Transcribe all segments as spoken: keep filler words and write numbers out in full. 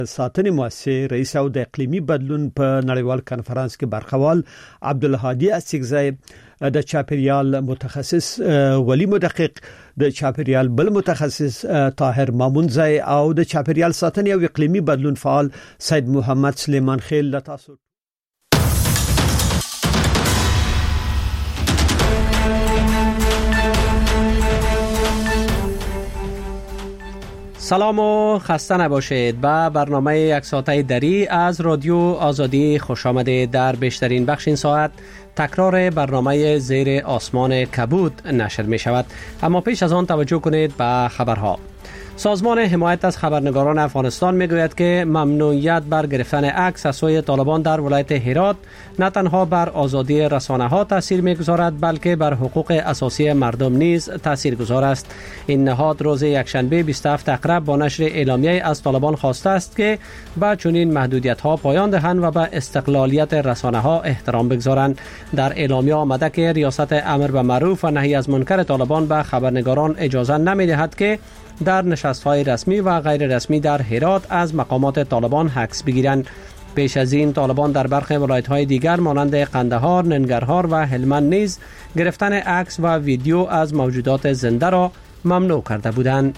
ساتنې مؤسسې رئیس او د اقلیمی بدلون په نړیوال کنفرانس کې برخوال عبدالهادي اسیغزی د چاپیریال متخصص ولی مدقق د چاپیریال بل متخصص طاهر مامونزی او د چاپیریال ساتنې او اقلیمی بدلون فعال سید محمد سلیمان خیل لتاسو. سلام و خسته نباشید. به برنامه یک ساعته دری از رادیو آزادی خوش آمدید. در بیشترین بخش این ساعت تکرار برنامه زیر آسمان کبود نشر می شود، اما پیش از آن توجه کنید به خبرها. سازمان حمایت از خبرنگاران افغانستان میگوید که ممنوعیت بر گرفتن عکس از سوی طالبان در ولایت هرات نه تنها بر آزادی رسانه ها تاثیر میگذارد بلکه بر حقوق اساسی مردم نیز تاثیرگذار است. این نهاد روز یکشنبه بیست و هفت اکتبر با نشر اعلامیه از طالبان خواسته است که با چنین محدودیت ها پایان دهند و به استقلالیت رسانه ها احترام بگذارند. در اعلامیه آمده که ریاست امر به معروف و نهی از منکر طالبان به خبرنگاران اجازه نمیدهد که در نشست‌های رسمی و غیر رسمی در هرات از مقامات طالبان عکس بگیرند. پیش از این طالبان در برخی ولایت‌های دیگر مانند قندهار، ننگرهار و هلمند نیز گرفتن عکس و ویدیو از موجودات زنده را ممنوع کرده بودند.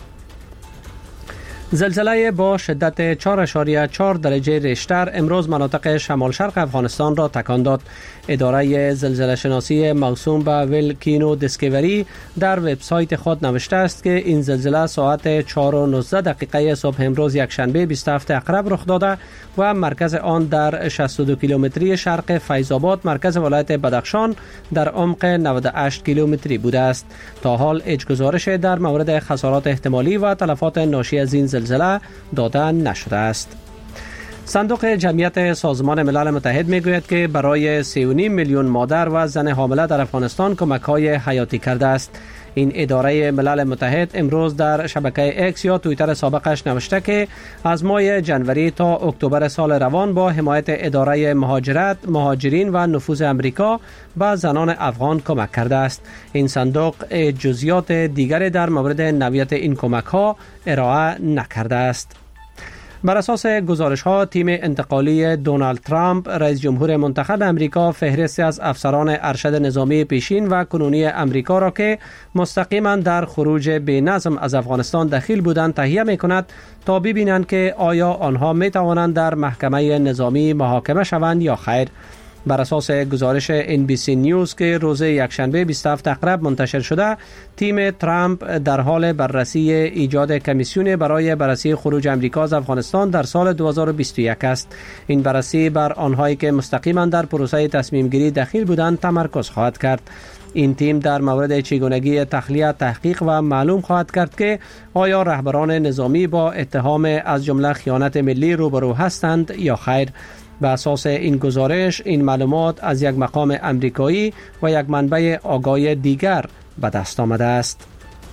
زلزله با شدت چهار اشاریه چهار درجه ریشتر امروز مناطق شمال شرق افغانستان را تکان داد. اداره زلزله شناسی موسوم به ولکینو دیسکوری در وبسایت خود نوشته است که این زلزله ساعت چهار و نوزده دقیقه صبح امروز یکشنبه بیست و هفت اکتبر رخ داده و مرکز آن در شصت و دو کیلومتری شرق فیض‌آباد مرکز ولایت بدخشان در عمق نود و هشت کیلومتری بوده است. تا حال هیچ گزارش در مورد خسارات احتمالی و تلفات ناشی از این زلزله داده نشده است. صندوق جمعیت سازمان ملل متحد میگوید که برای سه و نیم میلیون مادر و زن حامله در افغانستان کمک‌های حیاتی کرده است. این اداره ملل متحد امروز در شبکه اکس یا توییتر سابقش نوشته که از ماه جنوری تا اکتبر سال روان با حمایت اداره مهاجرت، مهاجرین و نفوذ امریکا به زنان افغان کمک کرده است. این صندوق جزئیات دیگری در مورد نوعیت این کمک‌ها ارائه نکرده است. بر اساس گزارش‌ها تیم انتقالی دونالد ترامپ رئیس جمهور منتخب امریکا فهرستی از افسران ارشد نظامی پیشین و کنونی امریکا را که مستقیما در خروج بی‌نظم از افغانستان دخیل بودند تهیه می‌کند تا ببینند که آیا آنها می‌توانند در محکمه نظامی محاکمه شوند یا خیر. بر اساس گزارش ان بی سی نیوز که روز یکشنبه بیست و هفت اکتبر منتشر شده، تیم ترامپ در حال بررسی ایجاد کمیسیون برای بررسی خروج امریکا از افغانستان در سال دو هزار و بیست و یک است. این بررسی بر آنهایی که مستقیما در پروسه تصمیم گیری دخیل بودند تمرکز خواهد کرد. این تیم در مورد چگونگی تخلیه تحقیق و معلوم خواهد کرد که آیا رهبران نظامی با اتهام از جمله خیانت ملی روبرو هستند یا خیر. به اساس این گزارش این معلومات از یک مقام امریکایی و یک منبع آگاه دیگر به دست آمده است.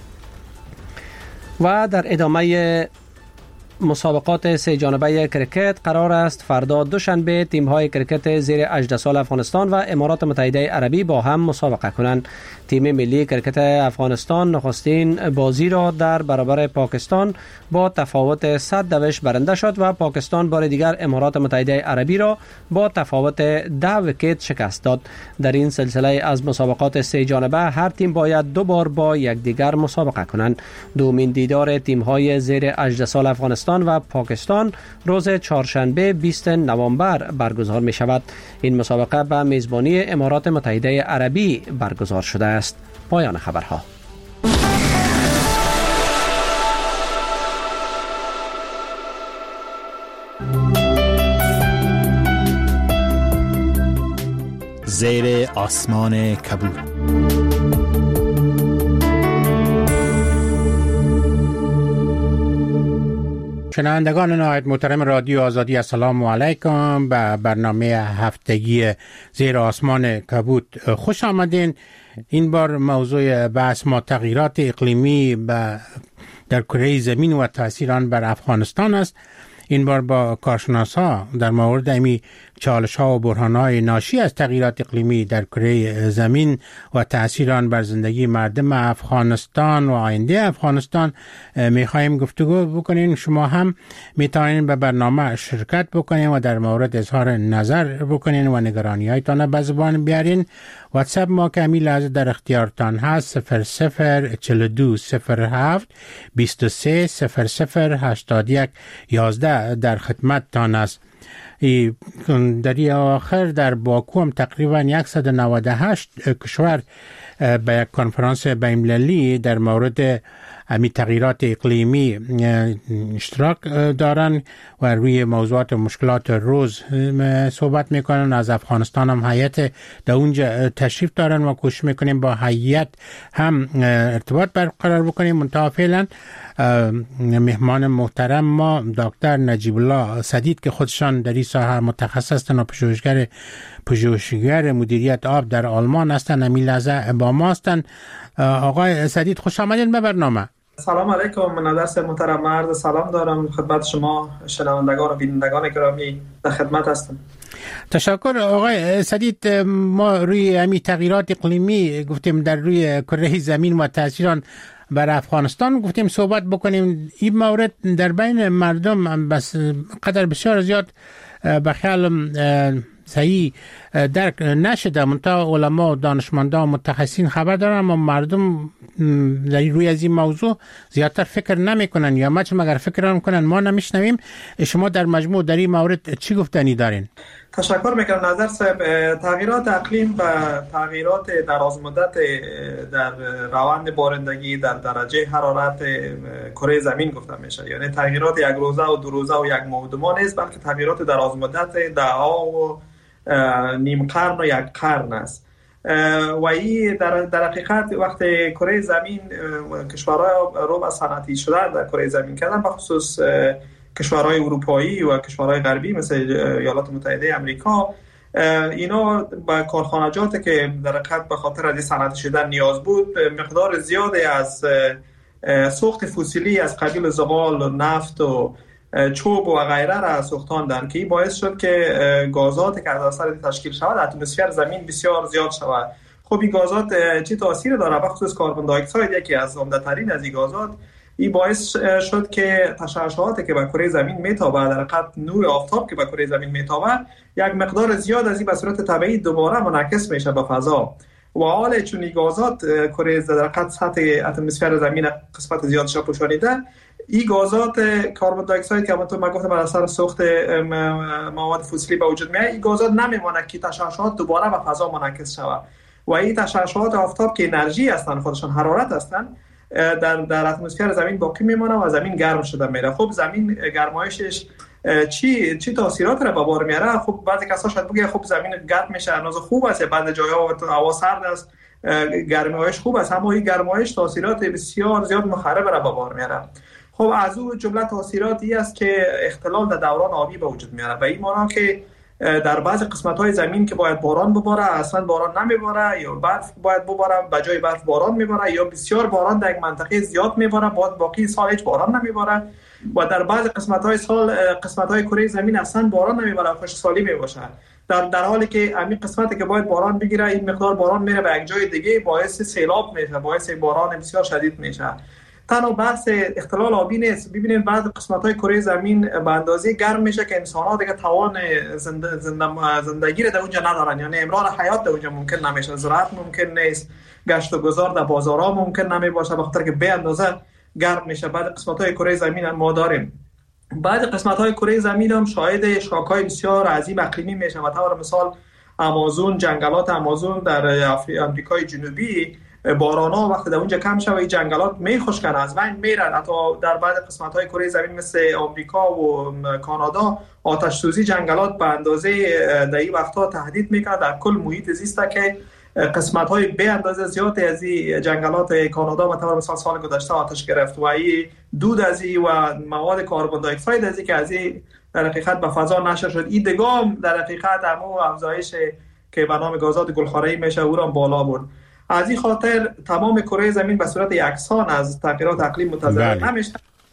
و در ادامه مسابقات سه جانبه کرکت قرار است فردا دوشنبه تیم‌های کرکت زیر هجده سال افغانستان و امارات متحده عربی با هم مسابقه کنند. تیم ملی کرکت افغانستان نخستین بازی را در برابر پاکستان با تفاوت صد دویشت برنده شد و پاکستان بار دیگر امارات متحده عربی را با تفاوت ده ویکت شکست داد. در این سلسله از مسابقات سه جانبه هر تیم باید دو بار با یکدیگر مسابقه کنند. دومین دیدار تیم‌های زیر هجده سال افغانستان و پاکستان روز چهارشنبه بیست نوامبر برگزار می شود. این مسابقه به میزبانی امارات متحده عربی برگزار شده است. پایان خبرها. زیر آسمان کبود. شنوندگان نهایت محترم رادیو آزادی، السلام علیکم. به برنامه هفتگی زیر آسمان کبود خوش آمدین. این بار موضوع بحث ما تغییرات اقلیمی در کره زمین و تاثیر آن بر افغانستان است. این بار با کارشناسا در مورد امی چالش‌ها و بحران‌های ناشی از تغییرات اقلیمی در کره زمین و تأثیر آن بر زندگی مردم افغانستان و آینده افغانستان می‌خوایم گفتگو بکنیم. شما هم می‌توانید به برنامه شرکت بکنید و در مورد اظهار نظر بکنید و نگرانی‌هایتان به زبان بیارین. واتساپ ما که همین لحظه در اختیارتان هست صفر صفر چهل و دو صفر هفت بیست و سه صفر صفر هشتاد و یک یازده در خدمت تان است. در آخر در باکو هم تقریبا صد و نود و هشت کشور به یک کنفرانس بین‌المللی در مورد امی تغییرات اقلیمی اشتراک دارن و روی موضوعات و مشکلات روز صحبت میکنن. از افغانستان هم هیئت در اونجا تشریف دارن و کوشش میکنیم با هیئت هم ارتباط برقرار بکنیم. منتها فعلا مهمان محترم ما دکتر نجیب الله سدید که خودشان در این ساحه متخصص هستند و پژوهشگر پژوهشگر مدیریت آب در آلمان هستند، همین لحظه با ما هستند. آقای سدید خوش آمدید به برنامه. سلام علیکم، من درس محترم مرد سلام دارم خدمت شما شنوندگان و بینندگان گرامی در خدمت هستم. تشکر آقای سدید. ما روی همین تغییرات اقلیمی گفتیم در روی کره زمین و تاثیران بر افغانستان گفتیم صحبت بکنیم. این مورد در بین مردم بس قدر بسیار زیاد به خیال صحیح درک نشده، منتها علما و دانشمندان و متخصصین خبر دارن اما مردم در روی از این موضوع زیادتر فکر نمیکنن یا مچ مگر فکر نمیکنن ما نمیشنویم. شما در مجموع در این مورد چی گفتنی دارین؟ تشکر میکنم نظر صاحب. تغییرات اقلیم و تغییرات دراز مدت در روند بارندگی در درجه حرارت کره زمین گفته میشه، یعنی تغییرات یک روزه و دو روزه و یک ماه و دو ماه نیست، بلکه تغییرات دراز مدت دهها و نیم قرن و یک قرن است. و این در, در حقیقت وقتی کره زمین کشورهای رو به صنعتی شدن در کره زمین کردن، به خصوص کشورهای اروپایی و کشورهای غربی مثل ایالات متحده آمریکا، اینا با کارخانجات که در حقیقت به خاطر از صنعتی شدن نیاز بود مقدار زیادی از سوخت فسیلی از قبیل زغال و نفت و چوب و غیره را سوختاندن که این باعث شد که گازات که از اثر تشکیل شود اتمسفر زمین بسیار زیاد شود. خب این گازات چه تاثیر داره؟ به خصوص کربن دی اکساید یکی از عمده ترین از این گازات، این باعث شد که تشعشعاتی که به کره زمین میتابه، در حقیقت نور آفتاب که به کره زمین میتابه، یک مقدار زیاد از این به صورت طبیعی دوباره منعکس میشه به فضا و حال چون این گازات کره در حقیقت سطح اتمسفر زمین قسمت زیادش پوشانیده، این گازات کربن دی اکساید که همونطور من گفتم بر اثر سوخت مواد فسیلی به وجود میاد، این گازات نمیمونه که تشعشعات دوباره به فضا منعکس شود و این تشعشعات آفتاب که انرژی هستن، خودشان حرارت هستن، در در اتمسفر زمین باقی میمونه و زمین گرم شده میره. خب زمین گرمایشش چی چی تاثیرات را به بار میاره؟ خب بعضی کسا شاید بگه خب زمین گرم میشه انداز خوب است، بعضی جاها هوا سرد است گرمایش خوب است، اما این گرمایش تاثیرات بسیار زیاد مخرب را به بار میاره. خب از اون جمله تاثیراتی است که اختلال در دوران آبی به وجود میاره، به این معنی که در بعضی قسمت‌های زمین که باید باران بباره اصلا باران نمیباره، یا برف باید بباره به جای برف باران میباره، یا بسیار باران در یک منطقه زیاد میباره بعد باقی سال هیچ باران نمیباره، و در بعضی قسمت‌های سال قسمت‌های کره زمین اصلا باران نمیباره، خشکسالی میباشه، در در حالی که همین قسمتی که باید باران بگیره این مقدار باران میره به یک جای دیگه، باعث سیلاب میشه، باعث باران بسیار شدید میشه. تنها بحث اختلال آبی نیست، ببینید بعض قسمت‌های کره زمین به اندازه گرم میشه که انسان‌ها دیگه توان زنده زنده زندگی رو در اونجا ندارن، یعنی امرار حیات در اونجا ممکن نمیشه، زراعت ممکن نیست، گشت و گذار در بازارها ممکن نمیباشه به خاطر که به اندازه گرم میشه. بعد قسمت‌های کره زمین هم ما داریم، بعد قسمت‌های کره زمین هم شاهد شاک‌های بسیار عظیم اقلیمی میشه. و طور مثال آمازون، جنگلات آمازون در آمریکای جنوبی، باران‌ها وقتی در اونجا کم شوه این جنگلات میخشکن، از بین میرن. حتی در بعض قسمت‌های کره زمین مثل آمریکا و کانادا آتش سوزی جنگلات به اندازه در این وقت‌ها تهدید میکنه در کل محیط زیست که قسمت‌های به اندازه زیادی از این جنگلات کانادا مثلا مثلا سال گذشته آتش گرفت و این دود از این و مواد کربن دی اکساید از این که از این در حقیقت به فضا نشر شد، این دگام در حقیقت همو افزایش که به نام گازات گلخانه‌ای میشه او را بالا برد. از این خاطر تمام کره زمین به صورت یکسان از تغییرات اقلیم متضرر نمیشه.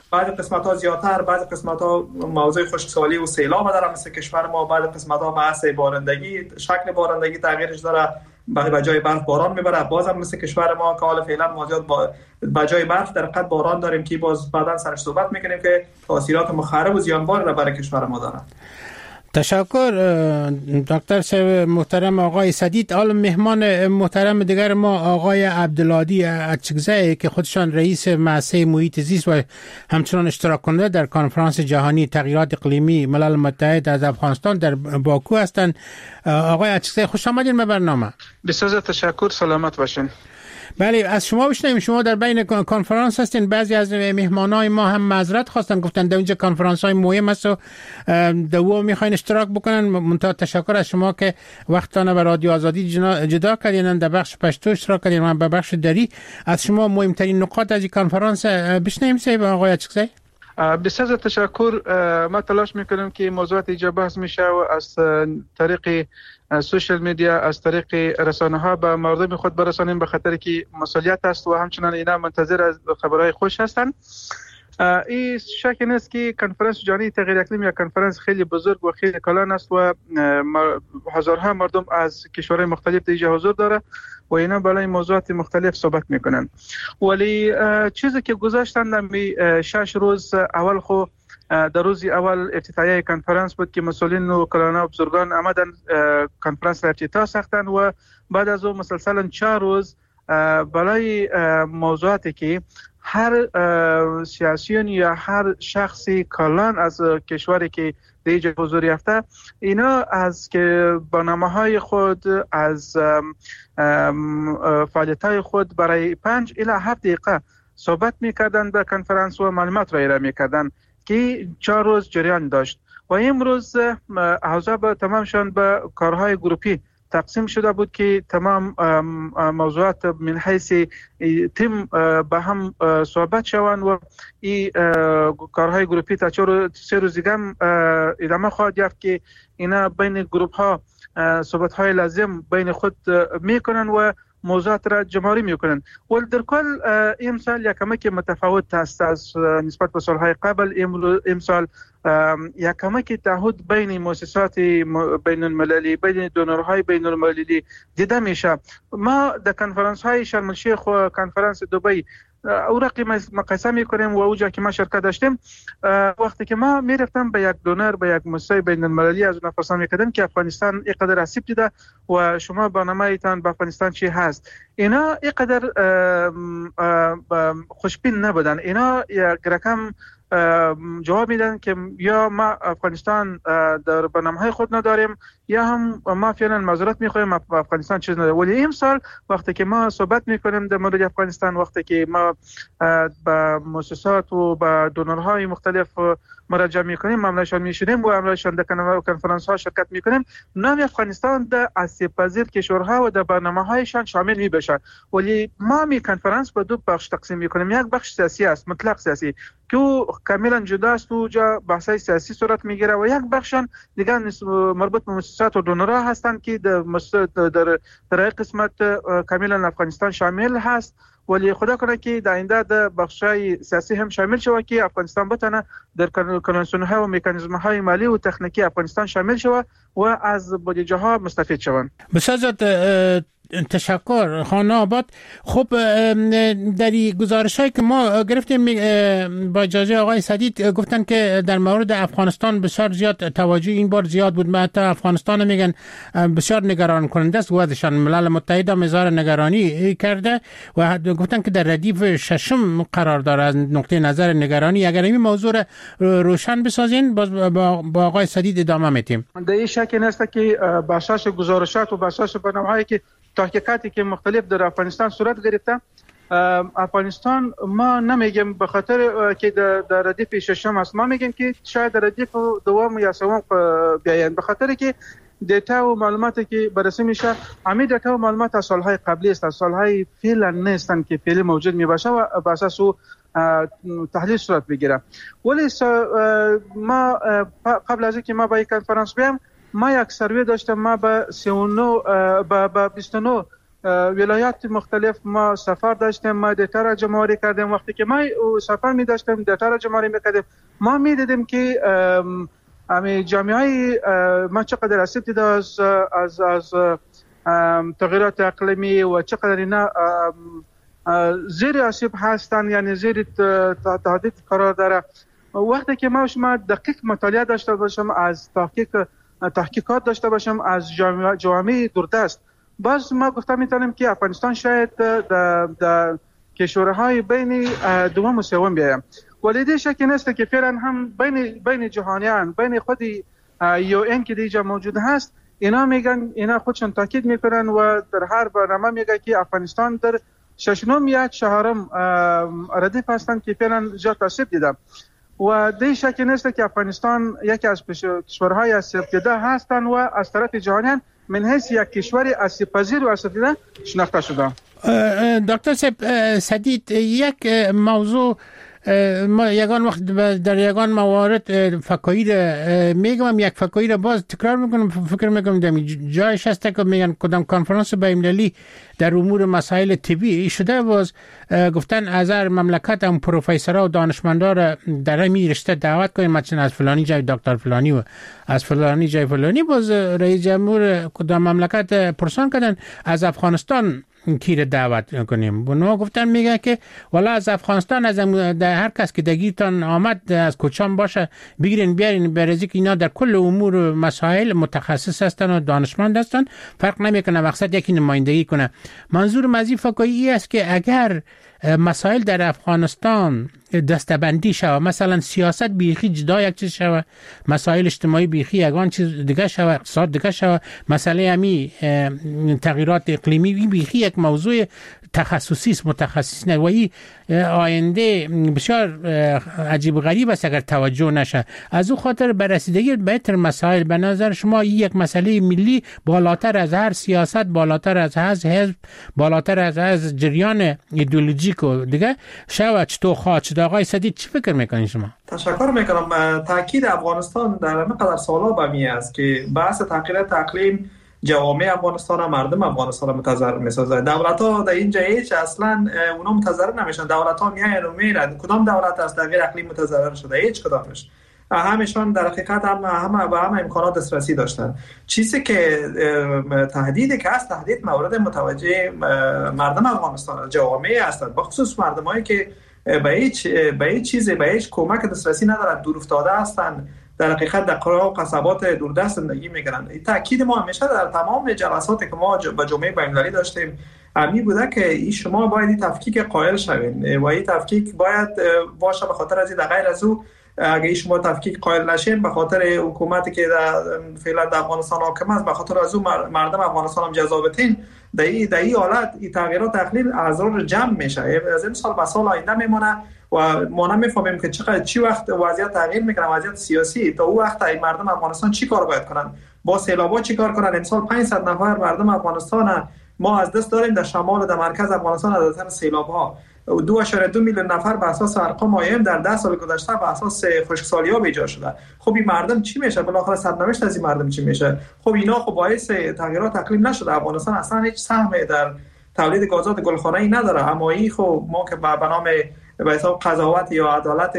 بعضی قسمت ها زیادتر، بعضی قسمت ها موضوع خشکسالی و سیلاب داره مثل کشور ما، بعضی قسمت ها بحث بارندگی، شکل بارندگی تغییرش داره، به جای برف باران میبره. بازم مثل کشور ما که حالا فعلا ما زیاد با به جای برف در حقیقت باران داریم که باز بعداً سرش صحبت میکنیم که تاثیرات مخرب و زیانبار را برای کشور ما داره. تشکر دکتر صاحب محترم آقای سدید. حالا مهمان محترم دیگر ما آقای عبدالهادی اچکزی که خودشان رئیس مؤسسه محیط زیست و همچنان اشتراک کننده در کنفرانس جهانی تغییرات اقلیمی ملل متحد از افغانستان در باکو هستند. آقای اچکزی خوش آمدید به برنامه. بسیار تشکر، سلامت باشین. بله، از شما بشنویم. شما در بین کنفرانس هستین. بعضی از مهمانای ما هم معذرت خواستن، گفتن در اینجا کنفرانس های مهم است و دو میخواین اشتراک بکنن. منتها تشکر از شما که وقتانه به رادیو آزادی جدا کردین، در بخش پشتو اشتراک کردین و به بخش دری. از شما مهمترین نکات از این کنفرانس بشنویم سید آقای اچکزی. بسیار تشکر. ما تلاش میکنیم که موضوعات اینجا بحث میشه و از طریق سوشال میدیا، از طریق رسانه ها به مردم خود برسانیم، به خاطر که مسئولیت است و همچنان اینا منتظر از خبرهای خوش هستند. این شک نیست که کنفرانس جهانی تغییر اقلیم یک کنفرانس خیلی بزرگ و خیلی کلان است و هزارها مردم از کشورهای مختلف اینجا حضور داره و اینا بالای موضوعات مختلف صحبت میکنن. ولی چیزی که گذاشتن نمی شش روز اول خو در روز اول افتتاحیه کنفرانس بود که مسئولین و کلانا و بزرگان آمدن کنفرانس را افتتاح ساختن و بعد از اون مسلسلا چهار روز بالای موضوعاتی که هر سیاسیون یا هر شخصی کلان از کشوری که دیگه حضور یافته، اینا از که برنامه‌های خود، از فعالیت‌های خود برای پنج الی هفت دقیقه صحبت می‌کردن در کنفرانس و معلومات را ارائه می‌کردن که چهار روز جریان داشت و امروز اعضا تمامشان به کارهای گروپی تقسیم شده بود که تمام موضوعات من حیث تیم با هم صحبت شوند و این کارهای گروپی تا سه روز دیگه ادامه خواهد یافت که اینا بین گروپ ها صحبت های لازم بین خود میکنن و موضوعات را جمع‌آوری میکنن. ولی در کل امسال یک کمک متفاوت است از نسبت به سالهای قبل. امسال یک کمک تعهد بین مؤسسات بین المللی، بین دونرهای بین المللی دیده میشه. ما در کنفرانس های شرم الشیخ و کنفرانس دبی او رقم مقایسه میکنیم و اوجا که ما شرکت داشتیم، وقتی که ما میرفتم به یک دونر، به یک مؤسسه بین المللی از اون پرسان میکردم که افغانستان اینقدر آسیب دیده و شما برنامه ایتان به افغانستان چی هست، اینا اینقدر خوشبین نبودن. اینا یک رقم جواب میدن که یا ما افغانستان در برنامه‌های خود نداریم یا هم ما فعلا معذرت میخوایم افغانستان چیز نداره. ولی امسال وقتی که ما صحبت میکنیم در مورد افغانستان، وقتی که ما با مؤسسات و با دونرهای مختلف مراجعه میکنیم، معاملهشان میشینیم و معاملهشان در کنفرانس ها شرکت میکنیم، نام افغانستان در آسیب پذیر کشورها و در برنامه‌هایشان شامل می بشه. ولی ما می کنفرانس به دو بخش تقسیم میکنیم. یک بخش سیاسی است، مطلق سیاسی، که کاملا جدا است و جا بحث‌های سیاسی صورت میگیره، و یک بخشان دیگه مربوط به مؤسسات و دونرها هستند که در در در قسمت کاملا افغانستان شامل هست. ولی خدا کنه که در آینده در بخشای سیاسی هم شامل شود که افغانستان بتونه در کنوانسیون‌ها و مکانیزم‌های مالی و تکنیکی افغانستان شامل شود و از بودجه‌ها مستفید شوند. بسیار تشکر خانه آباد. خب در گزارش هایی که ما گرفتیم با اجازه آقای سدید گفتن که در مورد افغانستان بسیار زیاد توجه این بار زیاد بود. حتی افغانستان میگن بسیار نگران کننده است. وضعشان ملل متحد هم اظهار نگرانی کرده و گفتن که در ردیف ششم قرار داره از نقطه نظر نگرانی. اگر این موضوع روشن بسازین باز با آقای سدید ادامه میتیم. در این شک نیست که بخشش گزارشات و بخشش برنامه‌هایی که تحقیقاتی که مختلف در افغانستان صورت گرفته، افغانستان ما نمیگیم به خاطر که در ردیف ششم است، ما میگیم که شاید در ردیف دوم یا سوم بیاین، به خاطر که دیتا و معلوماتی که بررسی میشه همین دیتا و معلومات از سالهای قبلی است، از سالهای فعلا نیستن که فعلی موجود میباشه و بر اساس تحلیل صورت بگیره. ولی ما قبل از اینکه ما با یک کنفرانس بیام، ما یک سروی داشتم، ما با سی و نه با بیست و نه ولایات مختلف ما سفر داشتیم، ما دیتا را جمع‌آوری کردیم. وقتی که ما سفر می داشتیم دیتا را جمع‌آوری می‌کردیم، ما می‌دیدیم که امی جامعه ما چقدر آسیب دیده از از از تغییرات اقلیمی و چقدر اینا زیر آسیب هستن، یعنی زیر تهدید قرار داره. وقتی که ما شما دقیق مطالعه داشته باشم، از تحقیق تحقیقات داشته باشم از جوامع دوردست، باز ما گفته میتونیم که افغانستان شاید در کشورهای بین دوم و سوم بیایم. ولی دیگه شکی نیست که فعلا هم بین بین جهانیان، بین خود یو این که دیگه موجود هست، اینا میگن، اینا خودشون تاکید میکنن و در هر برنامه میگه که افغانستان در ششم یا چهارم ردیف هستن که فعلا جات آسیب دیدن. و دیگه شکی نیست که افغانستان یکی از کشورهای آسیب دیده هستن و از طرف جهانیان من حیث یک کشور آسیب پذیر و آسیب دیده شناخته شده. دکتر سدید، یک موضوع ما یگان وقت در یگان موارد فکایر میگم، یک فکایر باز تکرار میکنم، فکر میکنم در جایش هست که میگن کدام کنفرانس بین‌المللی در امور مسائل طبی شده، باز گفتن از هر مملکت هم پروفسورها و دانشمندا را در همین رشته دعوت کنیم، مثلا از فلانی جای دکتر فلانی و از فلانی جای فلانی. باز رئیس جمهور کدام مملکت پرسان کردن از افغانستان کی دعوت کنیم. بنا گفتن میگه که والا از افغانستان، از در هر کس که دگیرتان آمد از کوچان باشه بگیرین بیارین، برای که اینا در کل امور مسائل متخصص هستن و دانشمند هستن، فرق نمیکنه، مقصد یکی نمایندگی کنه. منظور مزی فکایی است که اگر مسائل در افغانستان دستبندی شود، مثلا سیاست بیخی جدا یک چیز شود، مسائل اجتماعی بیخی یگان چیز دیگه شود، اقتصاد دیگه شود، مسئله همی تغییرات اقلیمی بیخی یک موضوع تخصصی است، متخصص نه، و این آینده بسیار عجیب غریب است اگر توجه نشه. از او خاطر بررسیدگی بهتر مسائل به نظر شما یک مسئله ملی بالاتر از هر سیاست، بالاتر از هر حزب، بالاتر از هر جریان ایدئولوژیک و دیگه شود چطور خواهد شد؟ آقای سدید چی فکر میکنین شما؟ تشکر میکنم. تاکید افغانستان در مقدار سالا به می است که بحث تغییرات اقلیم جوامع افغانستان و مردم افغانستان متضرر میسازه. دولت ها در اینجا هیچ اصلا اونا متضرر نمیشن. دولت ها میاین و میرن، کدام دولت از تغییر اقلیم متضرر شده؟ هیچ کدامش. همشان در حقیقت هم همه به همه امکانات دسترسی داشتن. چیزی که تهدیدی که هست، تهدید مورد متوجه مردم افغانستان، جوامع هستند، بخصوص مردمایی که به هیچ به هیچ چیزی، به هیچ کمک دسترسی ندارن، دور افتاده هستند، در حقیقت در قرى و قصبات دوردست زندگی میکنن. تاکید ما همیشه در تمام جلساتی که ما با جامعه بین‌المللی داشتیم همین بوده که این شما باید این تفکیک قائل شوین و این تفکیک باید باشه. به خاطر از این غیر از او اگه شما تفکیک قائل نشین، به خاطر حکومتی که در فعلا در افغانستان حاکم است، به خاطر از او مردم افغانستان هم جذابتین، در این در این حالت این تغییرات اقلیم اضرار جمع میشه، از این سال به سال آینده میمونه و ما نمیفهمیم که چقدر چی وقت وضعیت تغییر میکنه، وضعیت سیاسی. تا اون وقت این مردم افغانستان چی کار باید کنن؟ با سیلابا چی کار کنن؟ امسال پانصد نفر مردم افغانستان ما از دست داریم در شمال و در مرکز افغانستان از اثر سیلاب‌ها. دو اشاره دو میلیون نفر به اساس ارقام آی ام در ده سال گذشته به اساس خشکسالی‌ها به ایجاد شده. خب این مردم چی میشه؟ بالاخره سرنوشت از این مردم چی میشه؟ خب اینا خب باعث تغییرات اقلیم نشده. افغانستان اصلا هیچ سهمی در تولید گازات گلخانه‌ای نداره، اما این خب ما که به نام به حساب قضاوت یا عدالت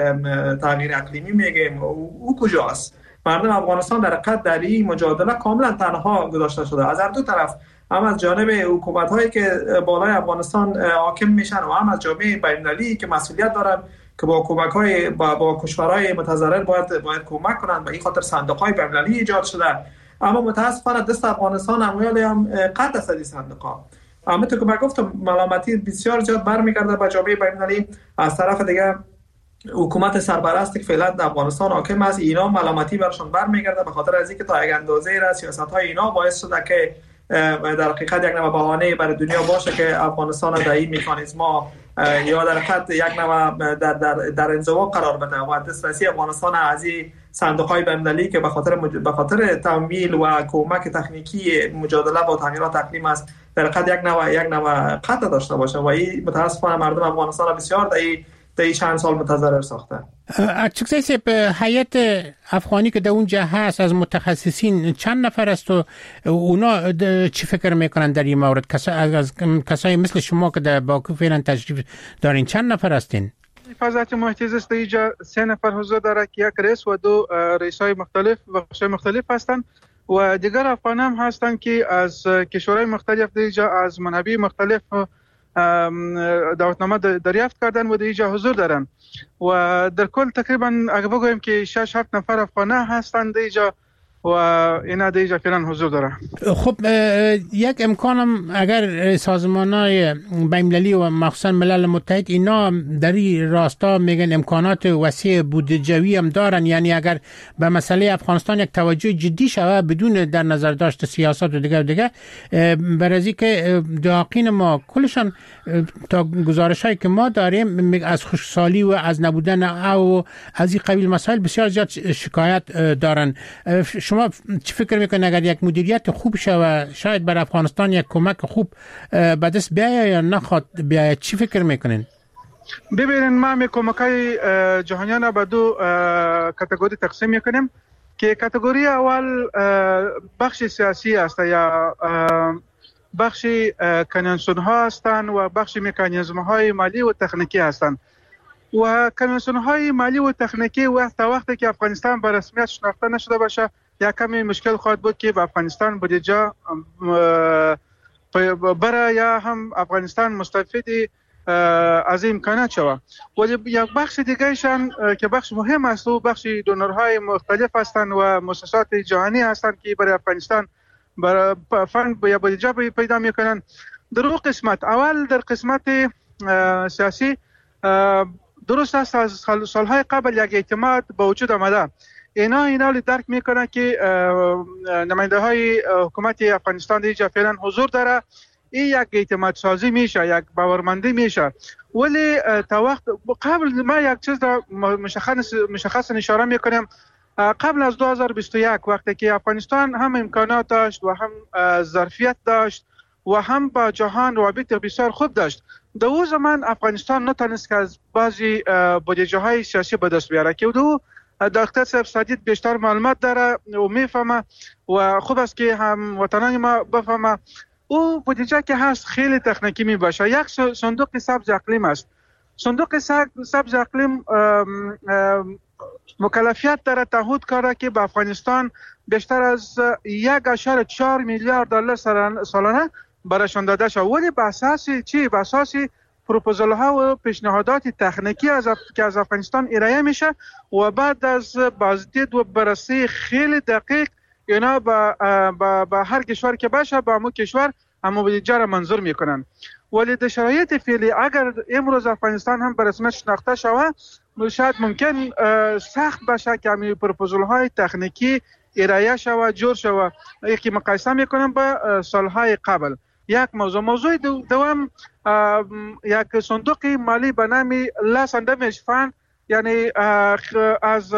تغییر اقلیمی میگیم، او کجاست؟ مردم افغانستان در حقیقت در این مجادله کاملا تنها گذاشته شده، از هر دو طرف، هم از جانب حکومت‌هایی که بالای افغانستان حاکم میشن و هم از جامعه بین‌المللی که مسئولیت دارن که با کمک‌های با, با کشورهای متضرر باید باید کمک کنن. به این خاطر صندوق‌های بین‌المللی ایجاد شده، اما متاسفانه دست افغانستان اموال هم قطع از این صندوق‌ها. اما تو که من گفتم ملامتی بسیار زیاد برمیگرده به جامعه بین‌المللی. از طرف دیگه حکومت سرپرستی که فعلا در افغانستان حاکم است، اینا ملامتی برشون برمیگرده به خاطر از اینکه تا یک اندازه را سیاست‌های اینا باعث شده که در حقیقت یک نوع بهانه برای دنیا باشه که افغانستان در این مکانیزما یا در حقیقت یک نوع در در در انزوا قرار بده و دسترسی افغانستان از این صندوق‌های بین‌المللی که به خاطر به خاطر تمویل و کمک تکنیکی مجادله با تغییرات اقلیم است، در حقیقت یک نوع یک نوع قطع داشته باشه و این متاسفانه مردم افغانستان بسیار در این در این چند سال متضرر ساخته. چکسای سیب هیئت افغانی که در اونجا هست از متخصصین چند نفر است و اونا چی فکر میکنن در این مورد؟ کسا از کسای مثل شما که در باکو فعلا تشریف دارین چند نفر هستین؟ حفاظت محیط زیست اینجا سه نفر حضور داره که یک رئیس و دو رئیسای مختلف و بخشای مختلف هستند و دیگر افغان هم هستند که از کشورهای مختلف اینجا از منابع مختلف دعوتنامه دریافت کردن و اینجا حضور دارن و در کل تقریبا اگه بگویم که شش هفت نفر افغانه هستند اینجا و اینا دیجا فعلا حضور داره. خب یک امکانم اگر سازمان‌های بین‌المللی و مخصوصا ملل متحد اینا در این راستا میگن امکانات وسیع بودجویی هم دارن، یعنی اگر به مسئله افغانستان یک توجه جدی شود بدون در نظر داشت سیاست و دیگه و دیگه برای که داقین ما کلشان تا گزارشایی که ما داریم از خشکسالی و از نبودن او از این قبیل مسائل بسیار زیاد شکایت دارن. شما چی فکر میکنید اگر یک مدیریت خوب شود شاید بر افغانستان یک کمک خوب به دست بیاید یا نخواد بیاید؟ چی فکر میکنین؟ ببینید ما می کمکای جهانیان به دو کاتگوری تقسیم میکنیم که کاتگوری اول بخش سیاسی است یا بخش کنوانسیون ها هستند و بخش مکانیزم های مالی و تکنیکی هستند و کنوانسیون های مالی و تکنیکی وقت تا وقتی که افغانستان به رسمیت شناخته نشده باشه یا کمی مشکل خواهد بود که به افغانستان بودجه برای یا هم افغانستان مستفید از امکانات شود. ولی یک بخش دیگهشان که بخش مهم است و بخش دونرهای مختلف هستند و مؤسسات جهانی هستند که برای افغانستان برای فند یا بودجه پیدا میکنن. در اون قسمت اول در قسمت سیاسی درست است از سالهای قبل یک اعتماد به وجود آمده. اینا اینا رو درک میکنه که نماینده های حکومت افغانستان دیجا فعلا حضور داره، این یک اعتماد سازی میشه، یک باورمندی میشه. ولی تا وقت قبل ما یک چیز را مشخص مشخص اشاره میکنم. قبل از دو هزار و بیست و یک وقتی که افغانستان هم امکانات داشت و هم ظرفیت داشت و هم با جهان روابط بسیار خوب داشت، در اون زمان افغانستان نتونست که از بعضی بودجه های سیاسی به دست بیاره که دو دکتر صاحب سادید بیشتر معلومات داره و میفهمه و خوب است که هم وطنان ما بفهمه. او بودجه که هست خیلی تکنیکی می باشه. یک صندوق سبز اقلیم است. صندوق سبز اقلیم مکلفیت داره تعهد کاره که به افغانستان بیشتر از یک اشاره چهار میلیارد دلار سالانه برایشان داده شد. ولی به اساس چی؟ به اساس پروپوزال ها و پیشنهادات تکنیکی از اف... که از افغانستان ارائه میشه و بعد از بازدید و بررسی خیلی دقیق اینا با با, با هر کشور که باشه با مو کشور همو بودجه را منظور میکنن. ولی در شرایط فعلی اگر امروز افغانستان هم به رسمیت شناخته شود شاید ممکن سخت باشه که همین پروپوزال های تکنیکی ارائه شود جور شود. یکی مقایسه میکنم با سالهای قبل. یک موضوع موضوع دو دوم یک صندوق مالی به نام لاس اندمیج فند، یعنی از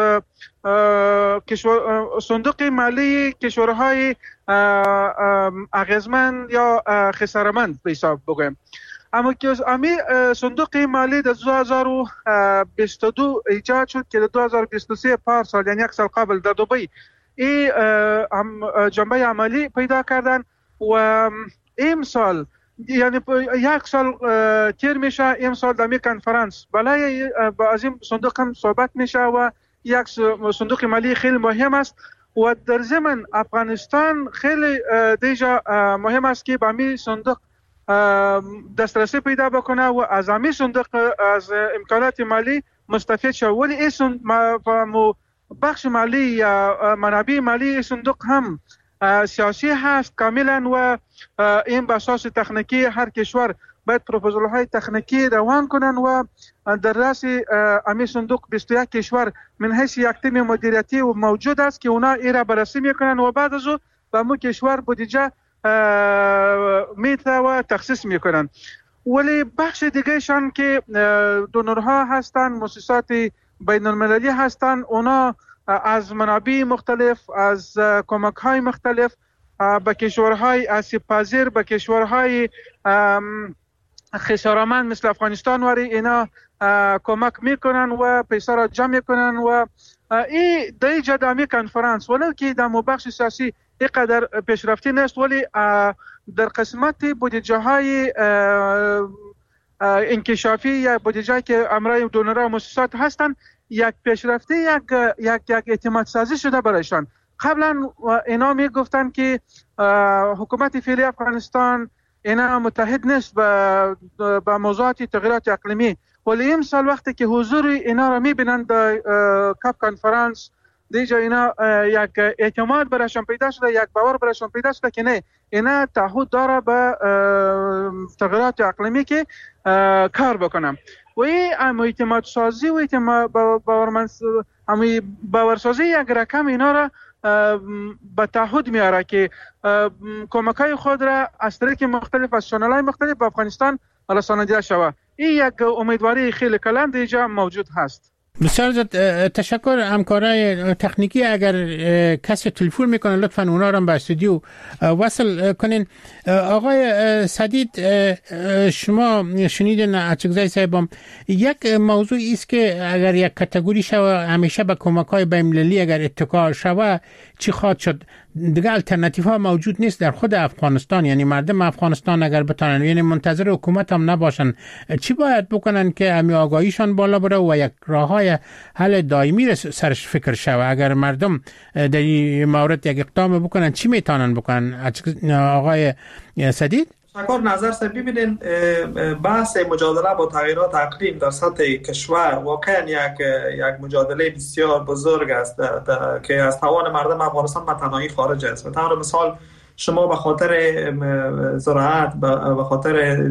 صندوق مالی کشورهای اغیزمند یا خسارمند به حساب بگویم. اما که امی صندوق مالی در دو هزار و بیست و دو ایجاد شد که در دو هزار و بیست و سه پارسال یعنی یک سال قبل در دبی این جنبه عملی پیدا کردن و امسال یعنی یک سال تیر میشه امسال در می کنفرانس بالای از این صندوق هم صحبت میشه و یک صندوق مالی خیلی مهم است و در ضمن افغانستان خیلی دیجا مهم است که به می صندوق دسترسی پیدا بکنه و از می صندوق از امکانات مالی مستفید شود. ولی این بخش مالی یا منابع مالی صندوق هم سیاسی هست کاملا و این به اساس تکنیکی هر کشور باید پروپوزال های تکنیکی روان کنن و در راس امی صندوق بیست و یک کشور من حیث یک تیم مدیریتی و موجود است که اونا ایرا بررسی میکنن و بعد از او به مو کشور بودجه میته و تخصیص میکنن. ولی بخش دیگه شان که دونرها هستن، مؤسسات بین المللی هستن، اونا از منابع مختلف از کمک های مختلف به کشورهای آسیب پذیر به کشورهای خسارمند مثل افغانستان وری اینا کمک میکنن و پیسه را جمع میکنن و این در جدامی کنفرانس ولو که در بخش سیاسی اینقدر پیشرفتی نیست، ولی در قسمت بودجه های انکشافی یا بودجه که امرای دونرها و مؤسسات هستن یک پیشرفتی یک یک یک اعتماد سازی شده برایشان. قبلا اینا میگفتن که حکومت فعلی افغانستان اینا متحد نیست با با موضوعات تغییرات اقلیمی، ولی امسال وقتی که حضور اینا را میبینن در کاپ کنفرانس دیجا اینا یک اعتماد برایشان پیدا شده، یک باور برایشان پیدا شده که نه اینا تعهد داره به تغییرات اقلیمی که کار بکنم و این اعتماد سازی و اعتماد باورمند امی باورسازی یک رقم اینا را به تعهد میاره که کمکای خود را از طریق مختلف از چنل‌های مختلف به افغانستان رسانیده شود. این یک امیدواری خیلی کلند اینجا موجود هست. بسیار زیاد تشکر. همکارای تکنیکی اگر کسی تلفن میکنه لطفا اونا رو به استودیو وصل کنین. آقای سدید، شما شنیدین اچکزای صاحبم، یک موضوع است که اگر یک کاتگوری شوه همیشه به کمک‌های بین‌المللی اگر اتکا شوه چی خواهد شد؟ دیگه الटरनेटिव ها موجود نیست در خود افغانستان. یعنی مردم افغانستان اگر بتونن یعنی منتظر حکومت هم نباشن، چی باید بکنن که امی آگاهیشان بالا بره و یک راههای حل دائمی سرش فکر شوه؟ اگر مردم در این مورد یک اقدام بکنن چی میتونن بکنن؟ آقای سدید شکر نظر سه ببینین، بحث مجادله با تغییرات اقلیم در سطح کشور واقعا یک یک مجادله بسیار بزرگ است در در که از توان مردم افغانستان به تنهایی خارج است. به طور مثال شما به خاطر زراعت، به خاطر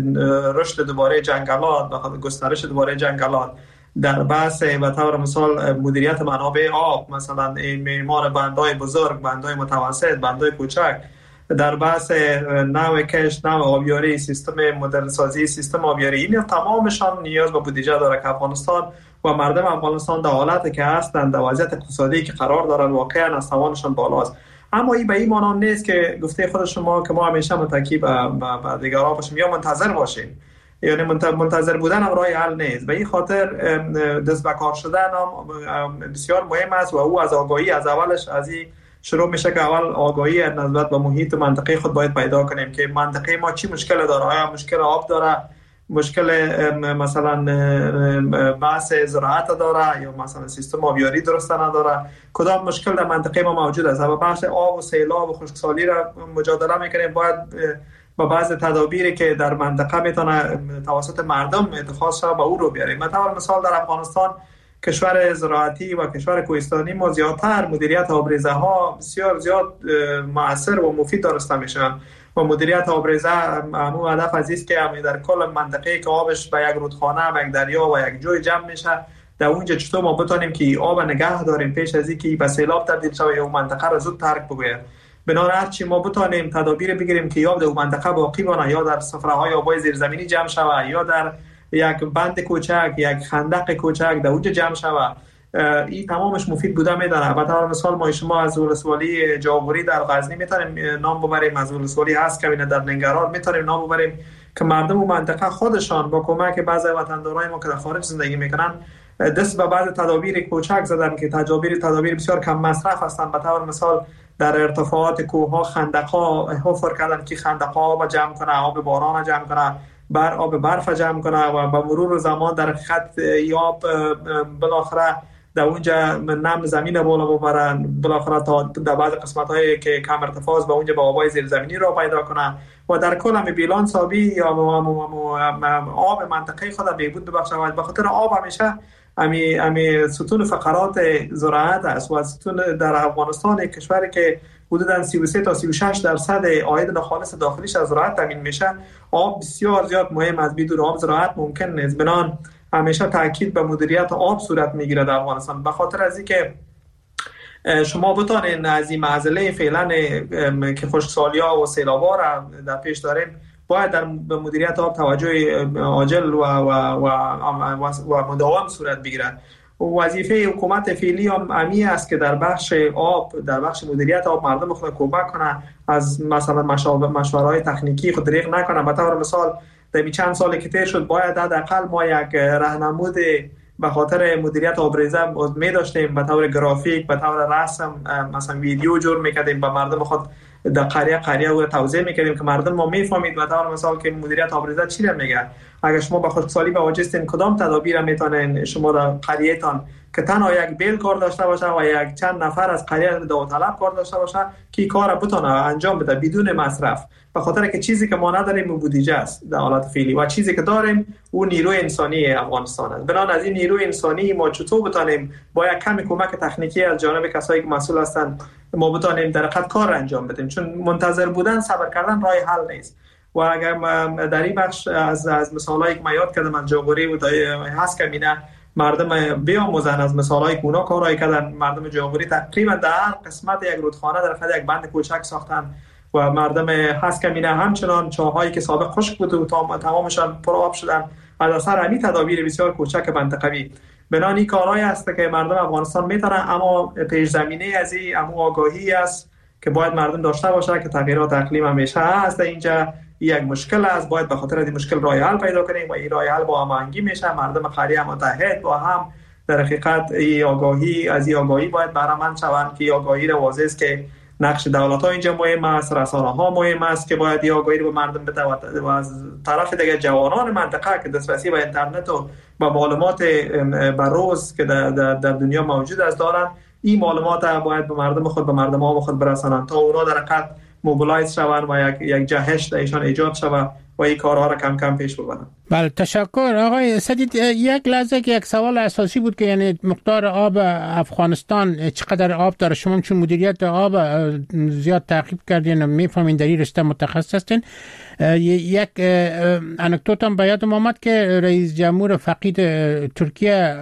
رشد دوباره جنگلات، به خاطر گسترش دوباره جنگلات، در بحث به طور مثال مدیریت منابع آب، مثلا معمار بندهای بزرگ، بندهای متوسط، بندهای کوچک، در بحث نوع کشت، نوع آبیاری، سیستم مدرن سازی سیستم آبیاری، این تمامشان نیاز به بودجه داره که افغانستان و مردم افغانستان در حالتی که هستند، در وضعیت اقتصادی که قرار دارن، واقعا از توانشان بالاست. اما این به این معنی نیست که گفته خود شما که ما همیشه متکی به دیگران باشیم یا منتظر باشیم. یعنی منتظر بودن هم راه حل نیست. به این خاطر دست به کار شدن هم بسیار مهم است و او از آگاهی از اولش از این شروع میشه که اول آگاهی نسبت به محیط منطقه خود باید پیدا کنیم که منطقه ما چی مشکل داره. آیا مشکل آب داره، مشکل مثلا بحث زراعت داره، یا مثلا سیستم آبیاری درست نداره، کدام مشکل در منطقه ما موجود است. و بحث آب و سیلاب و خشکسالی را مجادله میکنیم، باید با بعض تدابیری که در منطقه میتونه توسط مردم اتخاذ شود با او رو بیاریم. مثلا مثال در افغانستان کشور زراعتی و کشور کوهستانی ما زیادتر مدیریت آبریزه ها بسیار زیاد مؤثر و مفید دانسته میشن و مدیریت آبریزه همون هدف از است که در کل منطقه که آبش به یک رودخانه، به یک دریا و یک جوی جمع میشه، در اونجا چطور ما بتونیم که آب نگه داریم پیش از اینکه به سیلاب تبدیل شه یا منطقه را زود ترک بگوید. بنابراین هر چی ما بتونیم تدابیر بگیریم که آب در منطقه باقی مانه، یا در صفره‌های آبای زیرزمینی جمع شود، یا در یک بند کوچک، یک خندق کوچک در اونجا جمع شود، این تمامش مفید بوده میدانه. به طور مثال ما شما از ولسوالی جاوری در غزنی میتونیم نام ببریم، از ولسوالی هست که در ننگرهار میتونیم نام ببریم که مردم و منطقه خودشان با کمک بعضی وطندارای ما که در خارج زندگی میکنن دست به بعض تدابیر کوچک زدن که تدابیر تدابیر بسیار کم مصرف هستند. به طور مثال در ارتفاعات کوه‌ها خندق‌ها حفر کردن که خندق‌ها آب جمع کنه، آب باران جمع کنه، بر آب برف جمع کنه و با مرور زمان در خط آب بالاخره در اونجا نم زمین بالا ببرن، بالاخره تا در بعض قسمت‌هایی که کم ارتفاع است به اونجا با آبای زیرزمینی را پیدا کنه و در کل هم بیلان سابی یا آب منطقه خود بهبود ببخشد. به خاطر آب همیشه امی امی ستون فقرات زراعت است و ستون در افغانستان کشوری که حدوداً سی و سه تا سی و شش درصد عاید ناخالص داخلیش از زراعت تامین میشه. آب بسیار زیاد مهم است، بدون آب زراعت ممکن نیست. بنان همیشه تاکید به مدیریت آب صورت میگیره در افغانستان. به خاطر از اینکه شما بتونین از این معضله فعلا که خشکسالی‌ها و سیلاب‌ها را در پیش دارین، باید در مدیریت آب توجه عاجل و و و, و, و مداوم صورت بگیرد. وظیفه حکومت فعلی هم امی است که در بخش آب، در بخش مدیریت آب مردم خود کمک کنه، از مثلا مشاورهای تکنیکی خود دریغ نکنه. به طور مثال در چند سالی که طی شد باید حداقل ما یک راهنمود به خاطر مدیریت آبریزه می داشتیم، به طور گرافیک، به طور رسم، مثلا ویدیو جور میکردیم به مردم خود در قریه قریه و توضیح میکردیم که مردم ما میفهمید به طور مثال که مدیریت آبریزه چی میگه. اگر شما به خشکسالی مواجه هستین کدام تدابیر میتونین شما در قریه‌تان که تنها یک بیل کار داشته باشه و یک چند نفر از قریه داوطلب کار داشته باشه که کار بتونه انجام بده بدون مصرف، به خاطر که چیزی که ما نداریم بودجه است در حالت فعلی و چیزی که داریم اون نیروی انسانی افغانستان است. بنابراین از این نیروی انسانی ما چطور بتونیم با یک کمی کمک تکنیکی از جانب کسایی که مسئول هستند ما بتونیم در حقیقت کار انجام بدیم، چون منتظر بودن صبر کردن راه حل نیست. و اگر در این بخش از از مثالایی که من یاد کردم از جاغوری و هست که مینا مردم بیاموزن از مثالایی که اونا کارایی کردن، مردم جاغوری تقریبا در هر قسمت یک رودخانه در خود یک بند کوچک ساختن و مردم هست که مینا همچنان چاهایی که سابق خشک بود و تمامشان پر آب شدن از اثر همین تدابیر بسیار کوچک منطقوی. بنابراین این کارهایی است که مردم افغانستان میتونن، اما پیش زمینه از این امو آگاهی است که باید مردم داشته باشه که تغییرات اقلیم همیشه هست. اینجا یک مشکل است، باید به خاطر این مشکل راه حل پیدا کنیم و این راه حل با هماهنگی میشه. مردم قریه متحد با هم در حقیقت این آگاهی از این آگاهی باید بهره‌مند شوند که آگاهی را واضح است که نقش دولت‌ها اینجا مهم است، رسانه‌ها مهم است که باید این آگاهی رو به مردم بده و از طرف دیگه جوانان منطقه که دسترسی به اینترنت و با معلومات بروز که در, در, در دنیا موجود است دارن، این معلومات باید به مردم خود به مردم ها خود برسانند تا اونا در حقیقت موبیلایز شوند و یک یک جهش ایشان ایجاد شود و این کارها را کم کم پیش ببرند. بله تشکر آقای سدید. یک لحظه که یک سوال اساسی بود که یعنی مقدار آب افغانستان چقدر آب داره، شما چون مدیریت آب زیاد تعقیب کردین میفهمین در این رشته متخصص هستین. یک انکدوت هم به یادم آمد که رئیس جمهور فقید ترکیه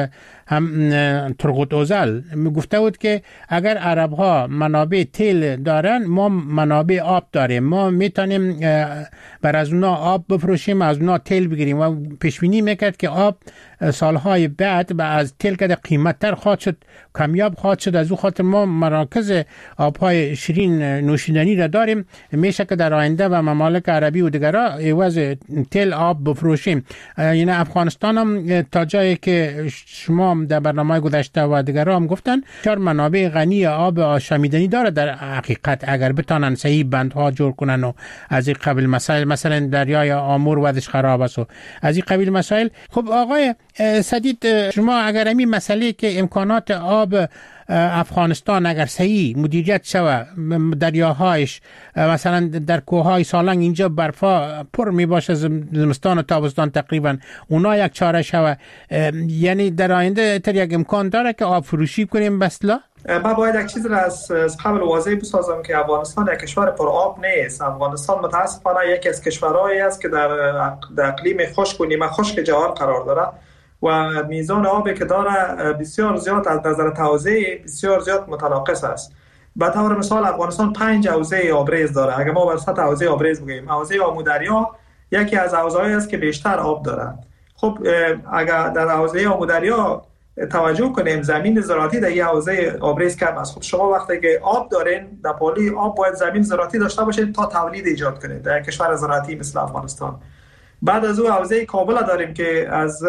هم ترغوت اوزل گفته بود که اگر عرب ها منابع تیل دارن ما منابع آب داریم، ما میتونیم بر از اونا آب بفروشیم، از اونا تیل بگیریم و پیش بینی میکرد که آب سالهای بعد و از تیل که قیمتتر خواهد شد، کمیاب خواهد شد. از او خاطر ما مراکز آبهای شیرین نوشیدنی را داریم، میشه که در آینده و ممالک عربی و دیگرها عوض تیل آب بفروشیم. یعنی افغانستان هم تا جایی که شما در برنامه گذشته و دیگرها هم گفتن چهار منابع غنی آب شمیدنی داره در حقیقت اگر بتانن صحیح بندها جور کنن و از این قبیل مسائل، مثلا دریای آمور وضعش خراب است و از این قبیل مسائل. خب آقای سدید شما اگر این مسئله که امکانات آب افغانستان اگر صحیح مدیریت شود، دریاهایش مثلا در کوههای سالنگ اینجا برفا پر می باشه زمستان و تابستان تقریبا، اونا یک چاره شود، یعنی در آینده تر یک امکان داره که آب فروشی کنیم بسلا؟ من باید یک چیز را از قبل واضح بسازم که افغانستان یک کشور پر آب نیست. افغانستان متاسفانه یکی از کشورهایی است که در در اقلیم خشک و نیمه خشک جهان قرار داره و میزان آبی که داره بسیار زیاد از نظر توزیع بسیار زیاد متناقص است. به طور مثال افغانستان پنج حوزه آبریز داره. اگر ما بر سطح حوزه آبریز بگیم، حوزه آمودریا یکی از حوزه‌هایی است که بیشتر آب داره. خب اگر در حوزه آمودریا توجه کنیم زمین زراعتی در این حوزه آبریز کم است. خب شما وقتی که آب دارین در پالی آب باید زمین زراعتی داشته باشین تا تولید ایجاد کنید در کشور زراعتی مثل افغانستان. بعد از او حوزه کابل داریم که از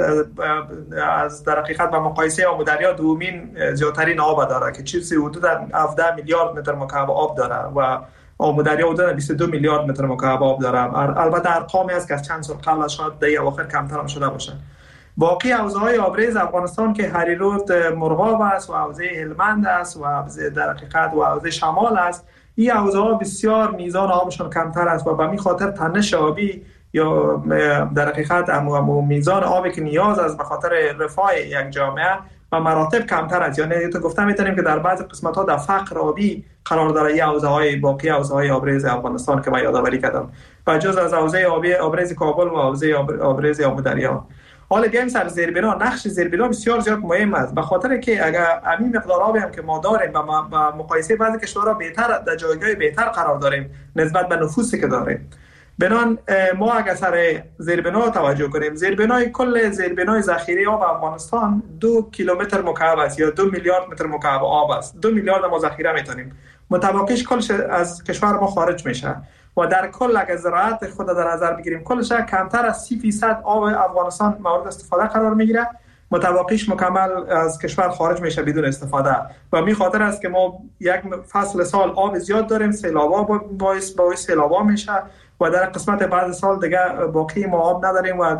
از در حقیقت با مقایسه آمودریا دومین زیادترین آب داره که چیزی حدود هفده میلیارد متر مکعب آب داره و آمودریا حدود بیست و دو میلیارد متر مکعب آب داره. البته ارقامی است که از چند سال قبل شاید در اواخر کمتر هم شده باشه. باقی حوزه‌های آبریز افغانستان که هریرود مرغاب است و حوزه هلمند است و حوزه در حقیقت و حوزه شمال است، این حوزه‌ها بسیار میزان آبشون کمتر است و به همین خاطر تنش آبی یا در حقیقت امو میزان آبی که نیاز است به خاطر رفاه یک جامعه و مراتب کمتر است. یعنی تو گفتم میتونیم که در بعضی قسمت‌ها در فقر آبی قرار داره این حوزه‌های باقی حوزه‌های آبریز افغانستان که من یادآوری کردم، و جز از حوزه آبی آبریز کابل و حوزه آبریز آمودریا. حالا بیایم سر زیربنا. نقش زیربنا بسیار زیاد مهم است به خاطر که اگر همین مقدار آبی هم که ما داریم با مقایسه بعضی کشورها بهتر در جایگاه بهتر قرار داریم نسبت به نفوسی که داریم. بنان ما اگر سر زیربنا توجه کنیم، زیربنای کل زیربنای ذخیره آب افغانستان دو کیلومتر مکعب است یا دو میلیارد متر مکعب آب است. دو میلیارد ما ذخیره میتونیم، متوقعش کلش از کشور ما خارج میشه و در کل اگر زراعت خود در نظر بگیریم کلش کمتر از سی فیصد آب افغانستان مورد استفاده قرار میگیره، متوقعش مکمل از کشور خارج میشه بدون استفاده. و می خاطر است که ما یک فصل سال آب زیاد داریم، سیلابا باعث باعث سیلابا میشه و در قسمت بعد سال دیگه باقی ما آب نداریم و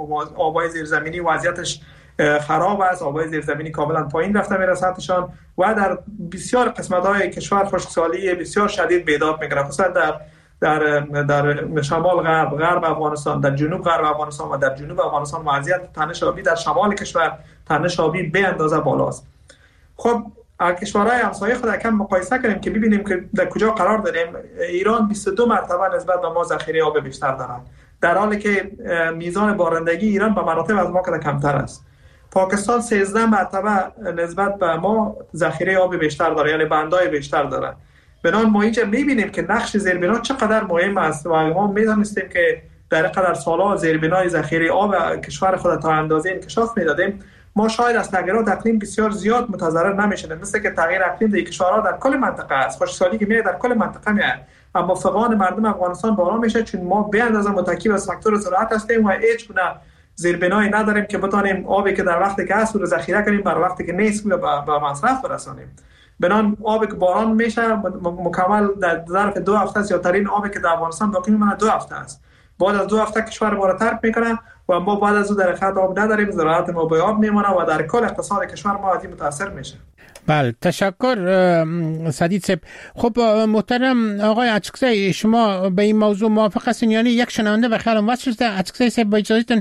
آبای زیرزمینی وضعیتش خراب است، آبای زیرزمینی کاملا پایین رفته میره سطحشان و در بسیار قسمت‌های کشور خشکسالی بسیار شدید بیداد میگیره، خصوصا در در در شمال غرب غرب افغانستان، در جنوب غرب افغانستان و در جنوب افغانستان وضعیت تنش آبی در شمال کشور تنش آبی به اندازه بالاست. خب کشورهای همسایه خود کم مقایسه کنیم که ببینیم که در کجا قرار داریم. ایران بیست و دو مرتبه نسبت به ما ذخیره آب بیشتر دارد، در حالی که میزان بارندگی ایران به مراتب از ما کمتر است. پاکستان سیزده مرتبه نسبت به ما ذخیره آب بیشتر داره، یعنی بندای بیشتر داره. بنان ما اینجا میبینیم که نقش زیربنا چقدر مهم است و ما میدونستیم که در قدر سالها زیربنای ذخیره آب کشور خود تا اندازه انکشاف میدادیم، ما شاید از تغییرات اقلیم بسیار زیاد متضرر نمیشدیم، مثل که تغییر اقلیم در کشورها در کل منطقه است، خشکسالی که میاد در کل منطقه میاد، اما فقان مردم افغانستان بالا میشه چون ما به اندازه متکی به سکتور زراعت هستیم و هیچ گونه زیربنایی نداریم که بتونیم آبی که در وقتی که هست رو ذخیره کنیم بر وقتی که نیست و به مصرف برسانیم. بنان آبی که باران میشه مکمل در ظرف دو هفته است، یا ترین آبی که در افغانستان باقی میمونه دو هفته است. بعد از دو هفته کشور ما را ترک میکنه و ما بعد از او در خط آب نداریم، زراعت ما به آب میمونه و در کل اقتصاد کشور ما از این متاثر میشه. بله، تشکر سدید صاحب. خب محترم آقای اچکزی، شما به این موضوع موافق هستین؟ یعنی یک شنونده و خیالم وصل شده. اچکزی صاحب با اجازهتون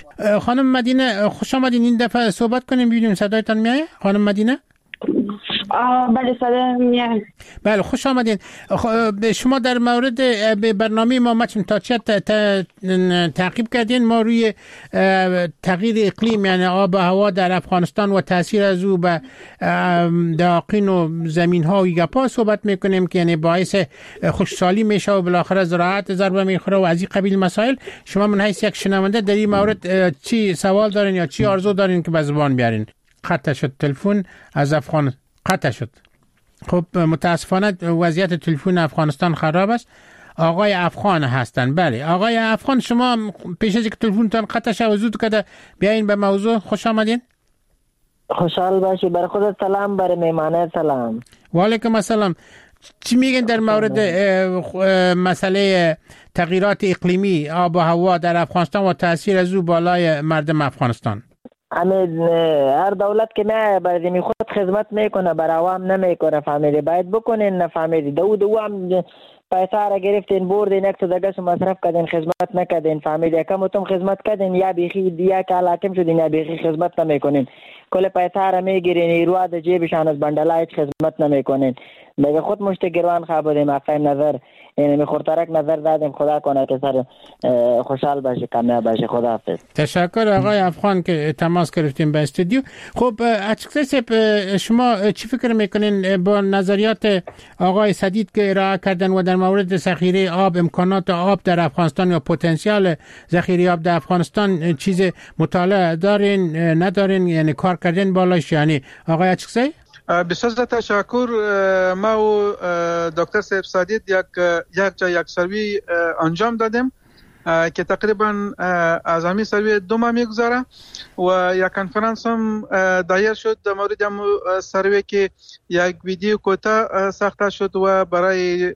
خانم مدینه خوش آمدین، این دفعه صحبت کنیم ببینیم صدایتان میاد. خانم مدینه بله صدا میاد. بله خوش آمدین. شما در مورد برنامه ما مچم تا چه تعقیب کردین؟ ما روی تغییر اقلیم یعنی آب و هوا در افغانستان و تاثیر از او به داقین و زمین ها و گپا صحبت میکنیم که یعنی باعث خشکسالی میشه و بالاخره زراعت ضربه میخوره و از این قبیل مسائل. شما من حیث یک شنونده در این مورد چی سوال دارین یا چی آرزو دارین که به زبان بیارین؟ قطع شد تلفن از افغان قطع شد. خب متاسفانه وضعیت تلفن افغانستان خراب است. آقای افغان هستن. بله آقای افغان، شما پیش از اینکه تلفنتان قطع شد زود کده بیاین به موضوع. خوش آمدین. خوشحال باشی. بر خودت سلام، بر میمانه سلام. و علیکم السلام. چی میگن در مورد مسئله تغییرات اقلیمی آب و هوا در افغانستان و تاثیر از او بالای مردم افغانستان؟ امید هر دولت که نه برای خود خدمت میکنه بر عوام نمیکنه، فهمیدی؟ باید بکنین، نفهمیدی؟ دو دو هم پیسه را گرفتین بردین یک تا دگه مصرف کردین، خدمت نکردین، فهمیدی؟ کمتون خدمت کردین یا بیخی یا که حاکم شدین یا بیخی خدمت نمیکنین، کل پیسه را میگیرین ایروا در جیبشان از بندلا هیچ خدمت نمیکنین. دیگه خود مشت گروان خوابیدیم، افهم نظر یعنی میخورترک نظر دادیم. خدا کنه که سر خوشحال باشه، کامیاب باشه. خدا حافظ. تشکر آقای افغان که تماس گرفتیم به استودیو. خب اچکزی صاحب، شما چی فکر میکنین با نظریات آقای سدید که ارائه کردن و در مورد ذخیره آب، امکانات آب در افغانستان یا پتانسیل ذخیره آب در افغانستان چیز مطالعه دارین ندارین، یعنی کار کردن بالاش؟ یعنی آقای اچکزی بسیار تشکر. ما و دکتر صاحب سدید یک یک جا یک سروی انجام دادیم که تقریبا از همین سروی دو ماه میگذره و یک کنفرانس هم دایر شد در مورد هم سروی که یک ویدیو کوتاه ساخته شد و برای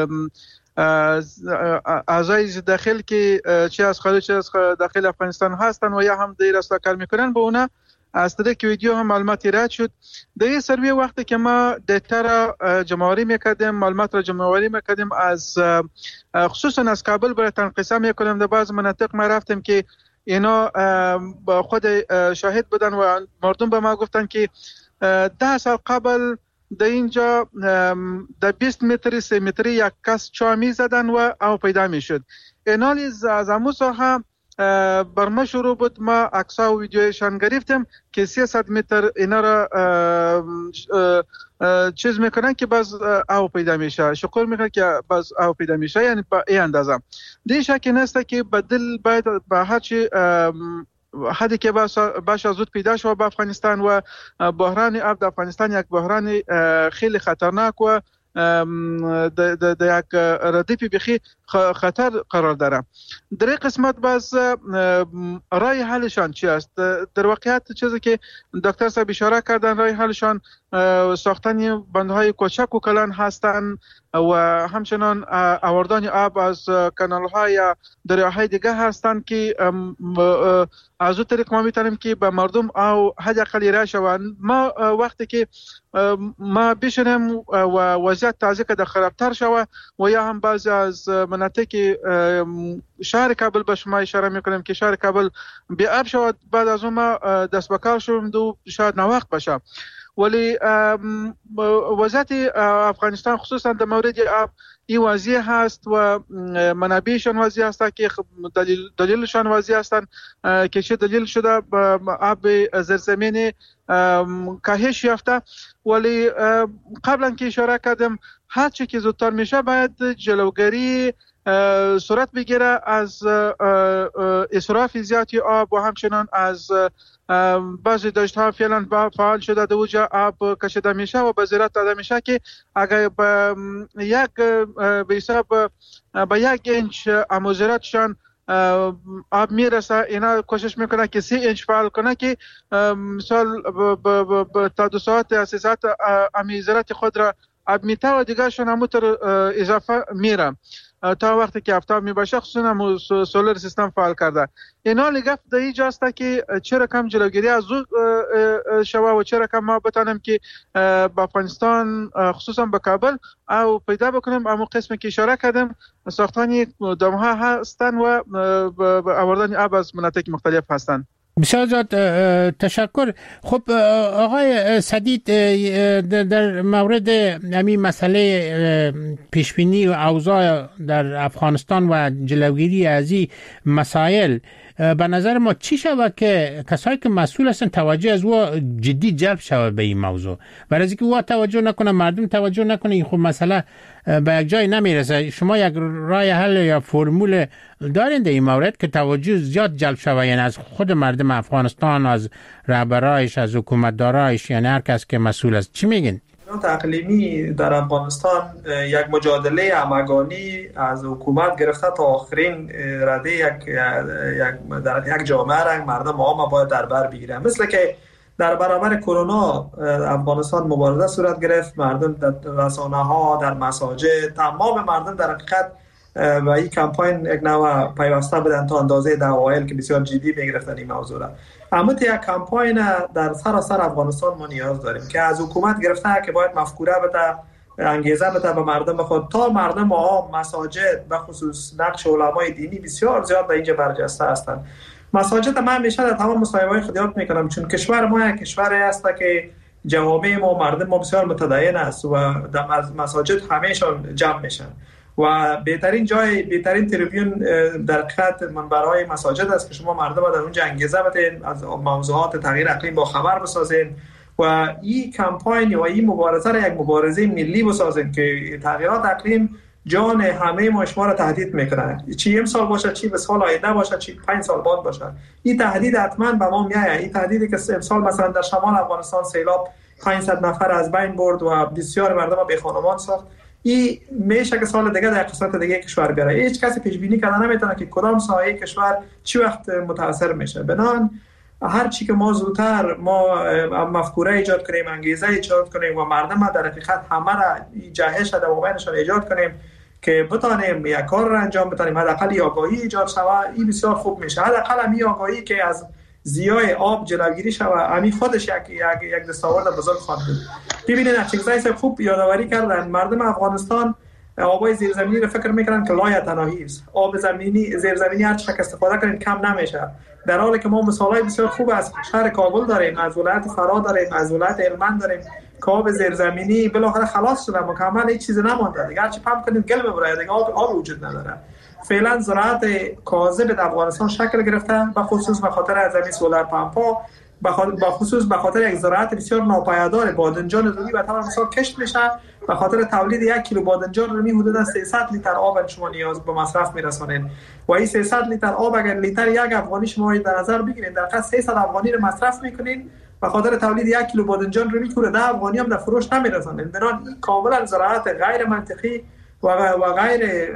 اعضای داخل که چه از خارج چه از داخل افغانستان هستن و یا هم دیر است کار میکنن با اونا از طریق ویدیو هم معلوماتی رد شد. در این سروی وقتی که ما دیتا را جمع‌آوری میکردیم، معلومات را جمع‌آوری میکردیم، از خصوصا از کابل برای تنقیص میکنیم، در بعض مناطق ما رفتیم که اینا با خود شاهد بودن و مردم به ما گفتن که ده سال قبل در اینجا در بیست متری سه متری یک کس چا میزدن و او پیدا میشد. اینالی از امو ساحه بر ما شروع بود. ما عکس‌ها و ویدیویشان گرفتیم که سیصد متر اینا را چیز میکنن که باز آب پیدا میشه، شکر میکنن که باز آب پیدا میشه، یعنی با این اندازه. دیگه شکی نیست که بدل باید به هر چی حدی که باشه زود پیدا شود به افغانستان و بحران آب در افغانستان یک بحران خیلی خطرناک و د د یک ردیف بخی خطر قرار داره. در این قسمت باز رای حلشان چی است؟ در واقعیت چیزی که دکتر صاحب اشاره کردن رای حلشان ساختن بندهای کوچک و کلان هستند و همچنان آوردن آب از کانال‌های دریاهای دیگه هستند که از اون طریق ما میتونیم که به مردم او حداقل راه شوند. ما وقتی که ما بشنیم و وضعیت تازه که خرابتر شوه و یا هم بعضی از مناطق شهر کابل به شما اشاره میکنیم که شهر کابل بی آب شود، بعد از اون ما دست به کار شویم و شاید ناوقت باشه. ولی وضعیت افغانستان خصوصا در مورد آب این وضعیت هست و منابعشان وضعیت هست که دلیل دلیلشان وضعیت هستند که چه دلیل شده آب زیرزمینی کاهش یافته. ولی قبلا که اشاره کردم هر چی که زودتر میشه باید جلوگیری صورت بگیره از اسراف زیادی آب و همچنان از بعضی دشت‌ها فعلا فعال شده در اوجا آب کشیده میشه و به زیرت داده میشه که اگر به یک به حساب به یک اینچ اموزیراتشان آب میرسه، اینا کوشش میکنه که سی اینچ فعال کنه که مثال تا دو ساعت یا سه ساعت اموزیرات خود را آب میته و دیگه شون همونطور اضافه میره تا وقتی که آفتاب میباشه، خصوصا سولر سیستم فعال کرده. اینا لگفت در اینجا است که چرا کم جلوگیری از او شوه و چرا کم ما بتانیم که با افغانستان خصوصا به کابل او پیدا بکنیم اما قسمی که اشاره کردیم ساختن دامها هستن و آوردن آب از مناطق مختلف هستن. بسیار زیاد تشکر. خب آقای سدید، در مورد همین مسئله پیشبینی و اوضاع در افغانستان و جلوگیری از این مسائل به نظر ما چی شود که کسایی که مسئول هستن توجه از او جدی جلب شود به این موضوع؟ برای اینکه او توجه نکنه، مردم توجه نکنه، این خب مسئله به یک جای نمیرسه. شما یک راه حل یا فرمول دارین در این مورد که توجه زیاد جلب شود، یعنی از خود مردم افغانستان، از رهبرایش، از حکومتدارایش، یعنی هر کس که مسئول است؟ چی میگین؟ اقلیمی در افغانستان یک مجادله همگانی از حکومت گرفته تا آخرین رده یک یک در یک جامعه رنگ مردم عام باید در بر بگیرن. مثل که در برابر کرونا افغانستان مبارزه صورت گرفت، مردم در رسانه‌ها، در مساجد، تمام مردم در حقیقت و این کمپاین یک نوع پیوسته بدن تا اندازه در اوایل که بسیار جدی میگرفتن این موضوع را. اما یک کمپاین در سراسر افغانستان ما نیاز داریم که از حکومت گرفته که باید مفکوره بده، انگیزه بده به مردم خود تا مردم عام، مساجد به خصوص نقش علمای دینی بسیار زیاد در اینجا برجسته هستند. مساجد ما همیشه در تمام مصاحبه‌های خود یاد میکنم چون کشور ما یک کشوری است که جوامع ما مردم ما بسیار متدین است و در مساجد همه‌شان جمع میشن و بهترین جای بهترین تریبیون در حقیقت منبرهای مساجد است که شما مردم در اونجا انگیزه بدین، از موضوعات تغییر اقلیم با خبر بسازین و این کمپاین و این مبارزه را یک مبارزه ملی بسازین که تغییرات اقلیم جان همه ما شما را تهدید میکنه، چی امسال باشه، چی به سال آینده باشه، چی پنج سال بعد باشه. این تهدید حتما به ما میایه. این تهدیدی که امسال مثلا در شمال افغانستان سیلاب پانصد نفر از بین برد و بسیار مردم بی خانمان ساخت، این میشه که سال دیگه در قسمت دیگه کشور بیاره. هیچ کسی پیش بینی کردن نمیتونه که کدام سایه کشور چی وقت متاثر میشه. بنان هر چی که ما زودتر ما مفکوره ایجاد کنیم، انگیزه ایجاد کنیم و مردم در حقیقت همه را جهش در موبایلشون ایجاد کنیم که بتانیم یک کار را انجام بدیم، حداقل آگاهی ایجاد شود، این بسیار خوب میشه. حداقل همین آگاهی که از زیای آب جلوگیری شود، همین خودش یک یک یک دستاورد بزرگ خواهد بود. ببینید چیزایی که خوب یادآوری کردن مردم افغانستان آبای زیرزمینی رو فکر میکنن که لای تناهی است. آب زمینی زیرزمینی هر چقدر استفاده کنین کم نمیشه، در حالی که ما مثالای بسیار خوب از شهر کابل داریم، از ولایت فرا داریم، از ولایت هلمند داریم که آب زیرزمینی بالاخره خلاص شده، مکمل هیچ چیزی نمونده دیگه، هرچی پمپ کنیم گل میبره دیگه، آب آب وجود نداره. فعلا زراعت کاذب در افغانستان شکل گرفته، به خصوص به خاطر از این سولار پمپ ها، به خصوص به خاطر یک زراعت بسیار ناپایدار. بادنجان رومی به طور مثال کشت میشه، به خاطر تولید یک کیلو بادنجان رومی حدود سیصد لیتر آب شما نیاز به مصرف میرسونین و این سیصد لیتر آب اگر لیتر یک افغانی شما در نظر بگیرید، در حقیقت سیصد افغانی رو مصرف میکنین، به خاطر تولید یک کیلو بادنجان رومی که ده افغانی هم در فروش نمیرسونین. بنابراین این کاملا زراعت غیر منطقی و غیر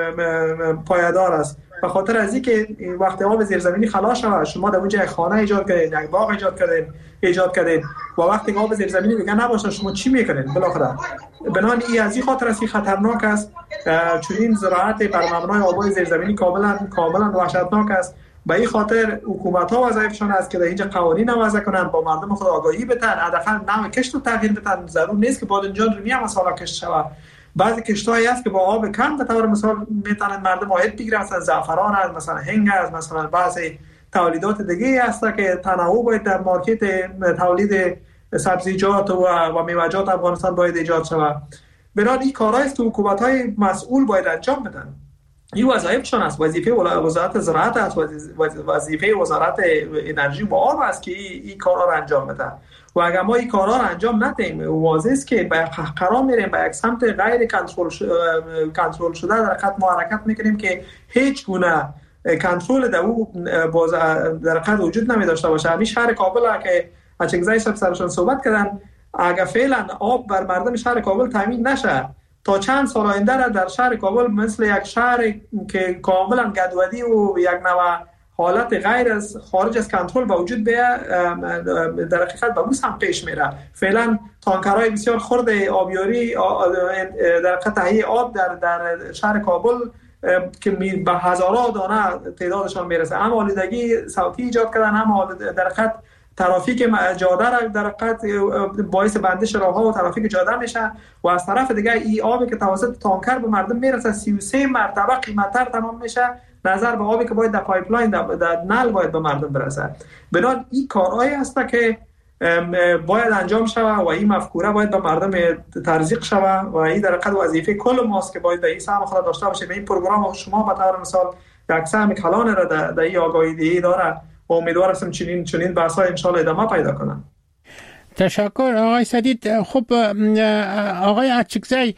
پایدار است. به خاطر از اینکه وقتی آب زیرزمینی خلاص شود، شما در اونجا یک خانه ایجاد کردین، یک باغ ایجاد کردین ایجاد کردین و وقتی آب زیرزمینی دیگه نباشه شما چی میکنین بالاخره؟ بنابراین این از این خاطر است خطرناک است، چون این زراعت بر مبنای آب زیرزمینی کاملا کاملا وحشتناک است. به این خاطر حکومت ها وظیفشان است که در اینجا قوانین وضع کنند، با مردم خود آگاهی بدن، حداقل نوع کشت رو تغییر بدن. ضرور نیست که بادنجان رومی هم مثلا کشت شود. بعضی کشت‌هایی هست که با آب کم به طور مثال میتونن مردم واحد بگیرن، مثلا زعفران است، مثلا هنگ است، مثلا بعضی تولیدات دیگه هست که تنوع باید در مارکت تولید سبزیجات و و میوه‌جات افغانستان باید ایجاد شود. برای این کارهایی است که حکومت‌های مسئول باید انجام بدن. این وظایفشون است، وظیفه وزارت زراعت است، وظیفه وزارت انرژی و آب است که این کارها رو انجام بده. و اگر ما این کارها رو انجام ندهیم، واضح است که به قرار میریم به یک سمت غیر کنترل کنترل شده در حقیقت ما حرکت میکنیم که هیچ گونه کنترل در او در حقیقت وجود نمی داشته باشه. همین شهر کابل که اچکزای شب سرشان صحبت کردن، اگر فعلا آب بر مردم شهر کابل تامین نشه، تا چند سال آینده در شهر کابل مثل یک شهر که کاملا گدودی و یک نوع حالت غیر از خارج از کنترل به وجود بیاد، در حقیقت به بوس هم پیش میره. فعلا تانکرهای بسیار خرد آبیاری در حقیقت تهیه آب در در شهر کابل که به هزارها دانه تعدادشان میرسه، هم آلودگی صوتی ایجاد کردن، هم در حقیقت ترافیک جاده را در حقیقت باعث بندش راهها و ترافیک جاده میشه و از طرف دیگه این آبی که توسط تانکر به مردم میرسه سی و سه مرتبه قیمت‌تر تمام میشه نظر به آبی که باید در پایپلاین در, در نل باید به مردم برسه. بنابراین این کارهایی هست که باید انجام شود و این مفکوره باید به مردم تزریق شود و این در حقیقت وظیفه کل ماست که باید در این سهم خود داشته باشه. به این پروگرام شما به طور مثال یک سهم کلان را در, در این آگاهی دهی داره و امیدوار هستم چنین چنین بحث‌ها ان شاء الله ادامه پیدا کنن. تشکر آقای سدید. خب آقای اچکزی،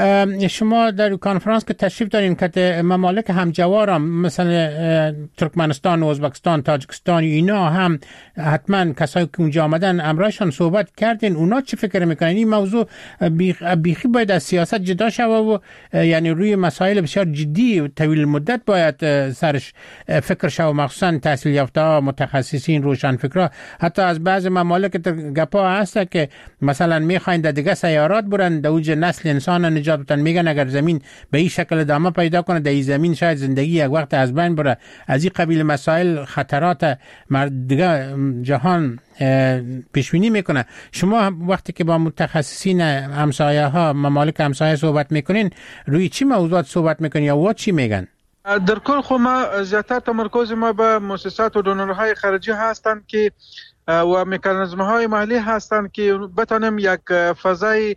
شما در کنفرانس که تشریف دارین که ممالک همجوارم مثل ترکمنستان، ازبکستان، تاجیکستان، اینا هم حتما کسایی که اونجا آمدن امرایشان صحبت کردین، اونا چی فکر میکنن؟ این موضوع بیخی باید از سیاست جدا شود و یعنی روی مسائل بسیار جدی و طویل مدت باید سرش فکر شود، مخصوصا تحصیل یافته متخصصین روشنفکرا. حتی از بعض ممالک گپا هست که مثلا میخواین در دیگه سیارات برن، در اوج نسل انسان نجات بدن. میگن اگر زمین به این شکل ادامه پیدا کنه در این زمین شاید زندگی یک وقت از بین بره. از این قبیل مسائل خطرات دیگه جهان پیش بینی میکنه. شما وقتی که با متخصصین همسایه ها ممالک همسایه صحبت میکنین، روی چی موضوعات صحبت میکنین یا چی میگن؟ در کل خو ما زیاتر تمرکز ما به مؤسسات و دونرهای خارجی هستند که و مکانیزم‌های محلی هستند که بتونیم یک فضای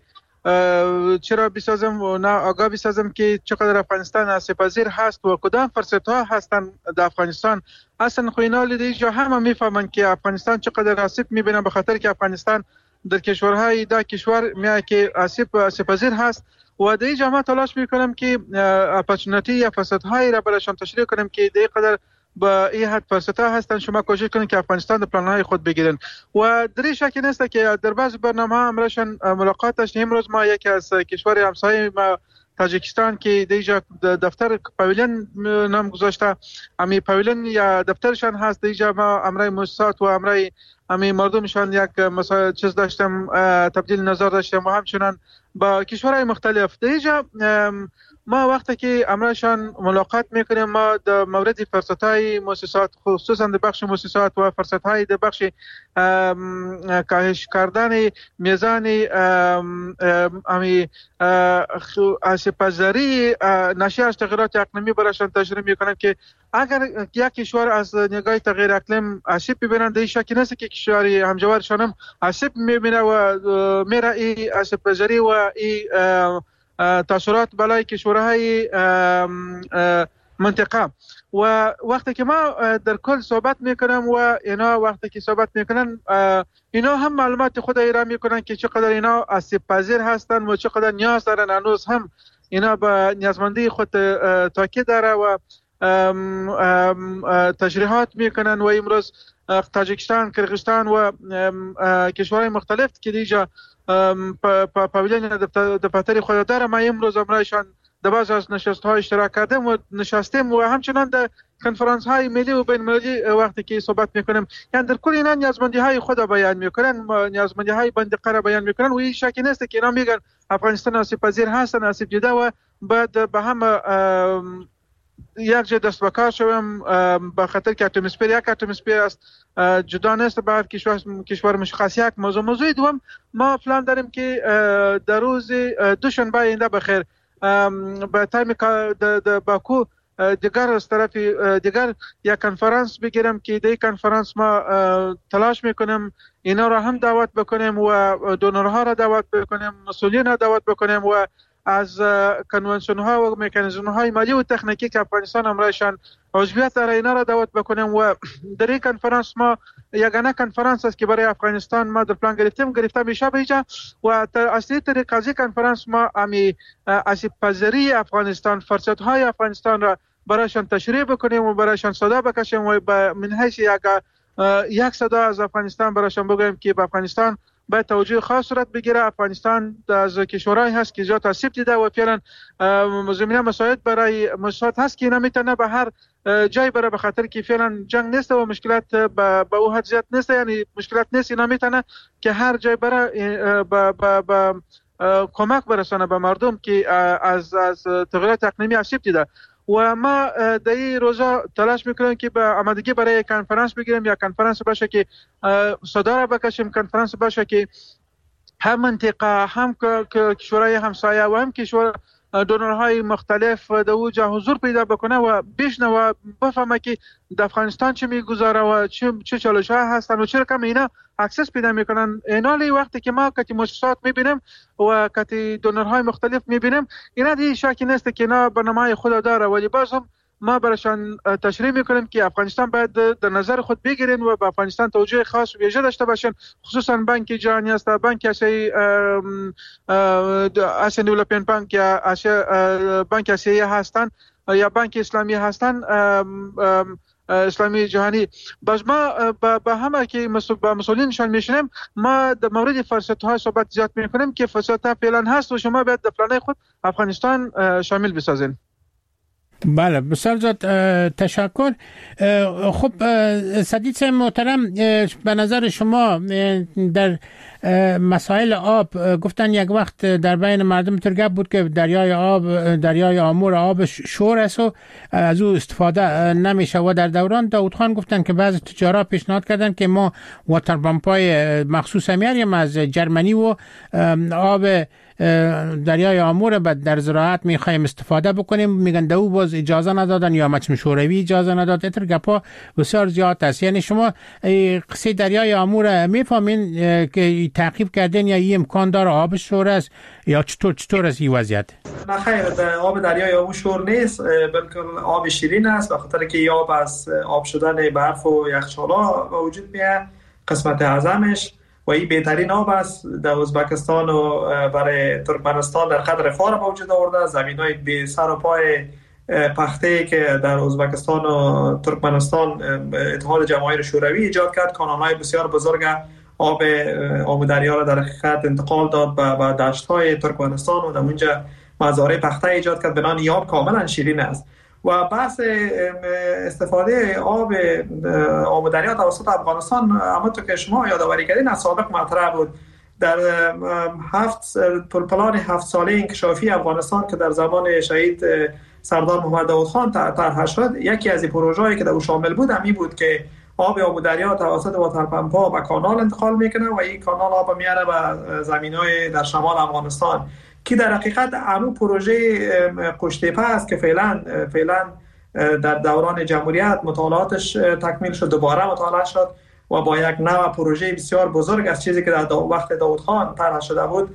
چرا بسازم و نه آگاه بسازم که چقدر افغانستان آسیب‌پذیر هست و کدام فرصت‌ها هستند در افغانستان. اصلا خوینال دیجا همه میفهمن که افغانستان چقدر آسیب میبینن، به خاطر که افغانستان در کشورهای دا کشور میاد که آسیب آسیب‌پذیر هست و دیجا ما تلاش میکنم که اپورتونتی یا فرصت‌هایی را برایشان تشریح کنم که دی قدر با این حد فرصت‌ها هستن. شما کوشش کنید که افغانستان در پلان‌های خود بگیرن و در شکی نیست که در بعض برنامه‌ها امرشان ملاقات داشتیم. امروز ما یکی از کشور همسایه ما تاجیکستان که دیجا دفتر پاویلین نام گذاشته، امی پاویلین یا دفترشان هست، دیجا ما امرای مؤسسات و امرای امی مردمشان یک مثلا چیز داشتم، تبدیل نظر داشتم و همچنان با کشورهای مختلف. دیجا ما وقتی که امرشان ملاقات میکنیم، ما در مورد فرصت‌های مؤسسات، خصوصا در بخش مؤسسات و فرصت‌های در بخش کاهش کردن میزان امی آسیب‌پذیری ناشی از تغییرات اقلیمی برایشان تشریح میکنیم که اگر یک کشور از نگاه تغییر اقلیم آسیب ببینند، این شکی نیست که کشوری همجوارشان هم آسیب میبینه و میره این آسیب پذیری و این تاثیرات بالای کشورهای منطقه. و وقتی که ما در کل صحبت میکنم و اینا وقتی که صحبت میکنن اینا هم معلومات خود ایران میکنن که چقدر اینا آسیب پذیر هستن و چقدر نیاز دارن. هنوز هم اینا به نیازمندی خود تاکید داره و تشریحات میکنن و امروز تاجیکستان، کرغیزستان و کشورهای مختلف که دیجا پاویلین دفتری خود داره، ما امروز امرایشان در بعض از نشست ها اشتراک کردیم و نشستیم و همچنان در کنفرانس های ملی و بین المللی وقتی که صحبت میکنیم، یعنی در کل اینا نیازمندی های خود بیان میکنن، نیازمندی های منطقه را بیان میکنن و این شکی نیست که اینا میگن افغانستان آسیب پذیر هستن، آسیب دیده و بعد به هم یک جا دست به کار شویم به خاطر که اتمسفر یک اتمسفر است، جدا نیست به هر کشور کشور مشخص. یک موضوع موضوع دوم ما پلان داریم که در روز دوشنبه آینده بخیر به تایم د باکو دیگر از طرف دیگر یک کنفرانس بگیرم که دی کنفرانس ما تلاش میکنیم اینا را هم دعوت بکنیم و دونرها را دعوت بکنیم، مسئولین را دعوت بکنیم و از کنونسیون ها و مکانیزم های مالی و تکنیکی که افغانستان امرایشان عضویت داره اینا را دعوت بکنیم و در این کنفرانس ما یگانه کنفرانس است که برای افغانستان ما در پلان گرفتیم گرفته میشه بیجا و اصلی طریق از این کنفرانس ما امی آسیب پذیری افغانستان، فرصت های افغانستان را برایشان تشریح بکنیم و برایشان صدا بکشیم و من حیث یک یک صدا از افغانستان برایشان بگوییم که به افغانستان باید توجه خاص صورت بگیره. افغانستان از کشورهایی هست که زیاد آسیب دیده و فعلا زمینه مساعد برای مساعد هست که اینا میتونه به هر جای بره به خاطر که فعلا جنگ نیست و مشکلات به او حد زیاد نیست، یعنی مشکلات نیست، اینا میتونه که هر جای بره به کمک برسانه به مردم که از از تغییرات اقلیمی آسیب دیده. و ما در این روزا تلاش میکنیم که به آمادگی برای کنفرانس بگیریم یا کنفرانس باشه که صدا را بکشیم، کنفرانس باشه که هم منطقه هم کشورهای همسایه و هم کشور دونرهای مختلف در اوجا حضور پیدا بکنه و بشنوه و بفهمه که در افغانستان چه میگذاره و چه چه چالش ها هستن و چرا کم اینا اکسس پیدا میکنن. اینالی وقتی که ما کتی مؤسسات میبینیم و کتی دونرهای مختلف میبینیم اینا دی شکی نیست که اینا برنامه خود داره، ولی باز هم ما براشان تشریح میکنیم که افغانستان باید در نظر خود بگیرین و به افغانستان توجه خاص و ویژه داشته باشن، خصوصا بانک جهانی است، بانک آسیایی، آسیان دیولپمنت بانک یا آسیا بانک آسیایی هستن یا بانک اسلامی هستن، اسلامی جهانی. باز ما با همه که با مسئولینشان میشنیم ما در مورد فرصت های صحبت زیاد میکنیم که فرصت ها فعلا هست و شما باید در پلان خود افغانستان شامل بسازین. بله بسیار زیاد تشکر. خب سدید محترم، به نظر شما در مسائل آب گفتن یک وقت در بین مردم ترگب بود که دریای آب دریای آمور آب شور است و از او استفاده نمیشه و در دوران داود خان گفتن که بعضی تجارا پیشنهاد کردن که ما واتر پمپای مخصوص میاریم از جرمنی و آب دریای آمور بعد در زراعت میخوایم استفاده بکنیم، میگن دو باز اجازه ندادن یا مجمع شوروی اجازه نداد. اتر گپا بسیار زیاد است. یعنی شما قصه دریای آمور میفهمین که تعقیب کردین یا این امکان داره آب شور است یا چطور چطور است این وضعیت؟ نه خیر، آب دریای آمور شور نیست، بلکه آب شیرین است، به خاطر که آب از آب شدن برف و یخچالا به وجود میاد قسمت اعظمش و این بهترین آب است در ازبکستان و برای ترکمنستان در قدر فار به وجود آورده. زمینای بی سر و پای پخته که در ازبکستان و ترکمنستان اتحاد جماهیر شوروی ایجاد کرد، کانال‌های بسیار بزرگ آب آب دریا را در حقیقت انتقال داد به دشت‌های ترکمنستان و در اونجا مزارع پخته ایجاد کرد. بنابراین این آب کاملا شیرین است و بحث استفاده آب آب دریا توسط افغانستان همونطور که شما یادآوری کردین از سابق مطرح بود. در هفت پلان هفت ساله انکشافی افغانستان که در زمان شهید سردار محمد داود خان طرح شد، یکی از این پروژه‌ای که در او شامل بود همین بود که آب آب دریا توسط واتر پمپ‌ها به کانال انتقال میکنه و این کانال آب میاره به زمین‌های در شمال افغانستان که در حقیقت همون پروژه قشتیپه است که فعلا فعلا در دوران جمهوریت مطالعاتش تکمیل شد، دوباره مطالعه شد و با یک نوع پروژه بسیار بزرگ از چیزی که در وقت داود خان طرح شده بود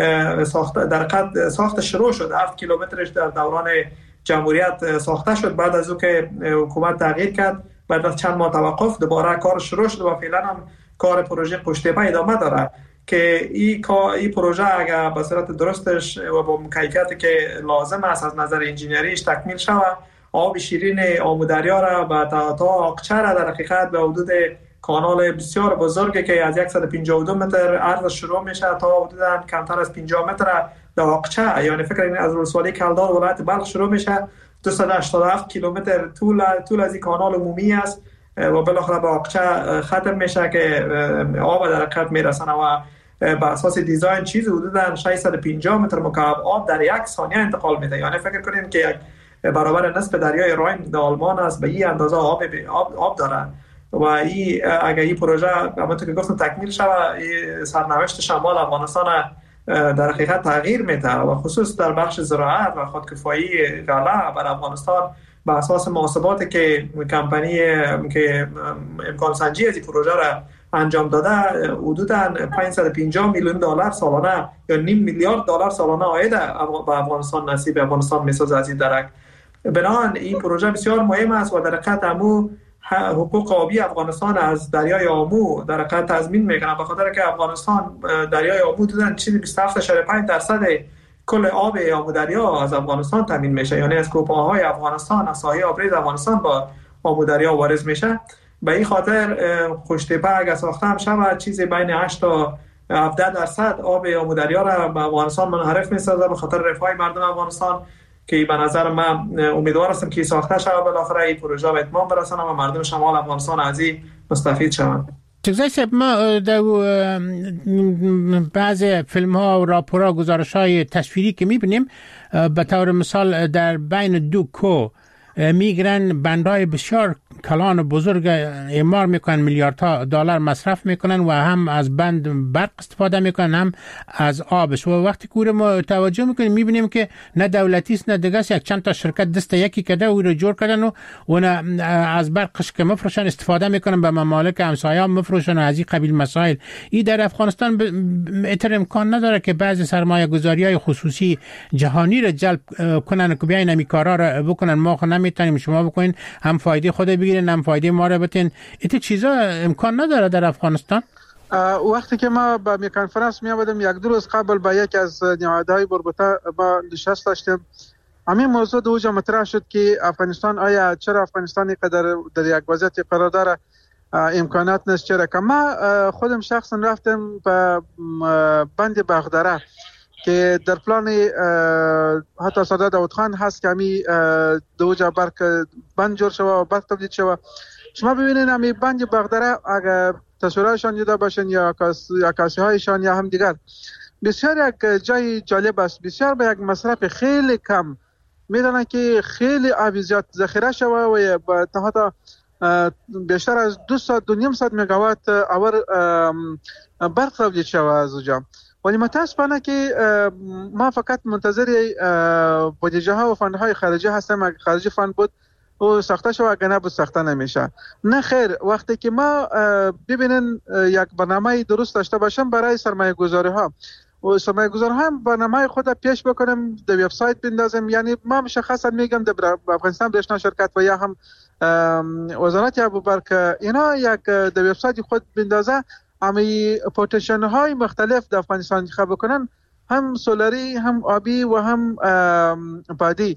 ساخت در قد ساخت شروع شد. هفت کیلومترش در دوران جمهوریت ساخته شد. بعد از او که حکومت تغییر کرد، بعد از چند ماه توقف، دوباره کار شروع شد و فعلا هم کار پروژه پشت پا ادامه داره که این این پروژه اگر به صورت درستش و با کیفیتی که لازم است از نظر انجینیریش تکمیل شود، آب شیرین آمودریا را و تا تا آقچه را در حقیقت به حدود کانال بسیار بزرگی که از صد و پنجاه و دو متر عرض شروع میشه تا حدود کمتر از پنجاه متر در آقچه، یعنی فکر کنید از ولسوالی کلدار ولایت بلخ شروع میشه، دویست و هشتاد و هفت کیلومتر طول طول از این کانال عمومی است و بالاخره به آقچه ختم میشه که آب در حقیقت میرسونه و به اساس دیزاین چیز حدود ششصد و پنجاه متر مکعب آب در یک ثانیه انتقال میده. یعنی فکر کنید که یک برابر نصف دریای راین در آلمان است، به این اندازه آب آب, آب داره و این اگر این پروژه همونطور که گفتم تکمیل شود، سرنوشت شمال افغانستان در حقیقت تغییر میده و خصوص در بخش زراعت و خودکفایی غله بر افغانستان به اساس محاسباتی که کمپانی که امکان سنجی از این پروژه را انجام داده حدوداً پانصد و پنجاه میلیون دلار سالانه یا نیم میلیارد دلار سالانه عاید به افغانستان نصیب افغانستان میسازه از این درک. بنابراین این پروژه بسیار مهم است و در حقیقت امو حقوق آبی افغانستان از دریای آمو در حقیقت تضمین میکنه، به خاطر که افغانستان دریای آمو دادن چیزی بیست و هفت اشاره پنج درصد کل آب آمو دریا از افغانستان تامین میشه، یعنی از کوپه‌های افغانستان از ساحل آبریز افغانستان با آمو دریا وارد میشه. به این خاطر خوشتپه اگه ساخته هم شود چیزی بین هشت تا هفده درصد آب آمو دریا را به افغانستان منحرف میسازه به خاطر رفاه مردم افغانستان که به نظر من امیدوار هستم که ساخته شود بالاخره این پروژه به اتمام برسانه و مردم شمال افغانستان از این مستفید شوند. چگزای صاحب، ما در بعض فیلم ها و راپورها گزارش های تصویری که میبینیم به طور مثال در بین دو کو میگرن بندهای بسیار کلان و بزرگ اعمار میکنن، میلیاردها دلار مصرف میکنن و هم از بند برق استفاده میکنن هم از آبش و وقتی که ما توجه میکنیم میبینیم که نه دولتی است نه دیگه است، یک چند تا شرکت دست یکی کده و رو جور کردن و اون از برقش که مفروشن استفاده میکنن به ممالک همسایه مفروشن و از این قبیل مسائل. این در افغانستان اتر امکان نداره که بعضی سرمایه گذاری های خصوصی جهانی را جلب کنن که بیاین همی کارا را بکنن، ما خو نمیتونیم شما بکنین هم فایده خود بگیرین هم فایده ما را بتین. ایت چیزا امکان نداره در افغانستان. وقتی که ما به می کنفرانس می آمدیم یک دو روز قبل با یک از نهادهای مربوطه با نشست داشتیم، همین موضوع دو جا مطرح شد که افغانستان آیا چرا افغانستان قدر در یک وضعیت قرار داره، امکانات نیست چرا که ما خودم شخصا رفتم به بند باغدره که در پلان حتی سردار داود خان هست که همی دو جا برق بند جور شود و برق تولید شود. شما ببینید همی بند باغدره اگر تصویرهایشان دیده باشین یا عکاسی هایشان یا هم دیگر بسیار یک جای جالب است، بسیار به یک مصرف خیلی کم میدونن که خیلی آب زیاد ذخیره شود و حتی بیشتر از دو ساعت دو نیم ساعت مگاوات اور برق تولید شود از اونجا. ولی متاسفانه که ما فقط منتظر بودجه ها و فندهای خارجی هستیم، اگر خارجی فند بود و ساخته شو اگر نبود ساخته نمیشه. نه خیر، وقتی که ما ببینن یک برنامه درست داشته باشم برای سرمایه گذاری ها و سرمایه گذاری ها برنامه خود پیش بکنم در وبسایت بندازم، یعنی ما مشخصا میگم در افغانستان برشنا شرکت و یا هم وزارت ابوبکر اینا یک در وبسایت خود بندازه امی پوتنشیال های مختلف در افغانستان انتخاب بکنن، هم سولاری هم آبی و هم بادی،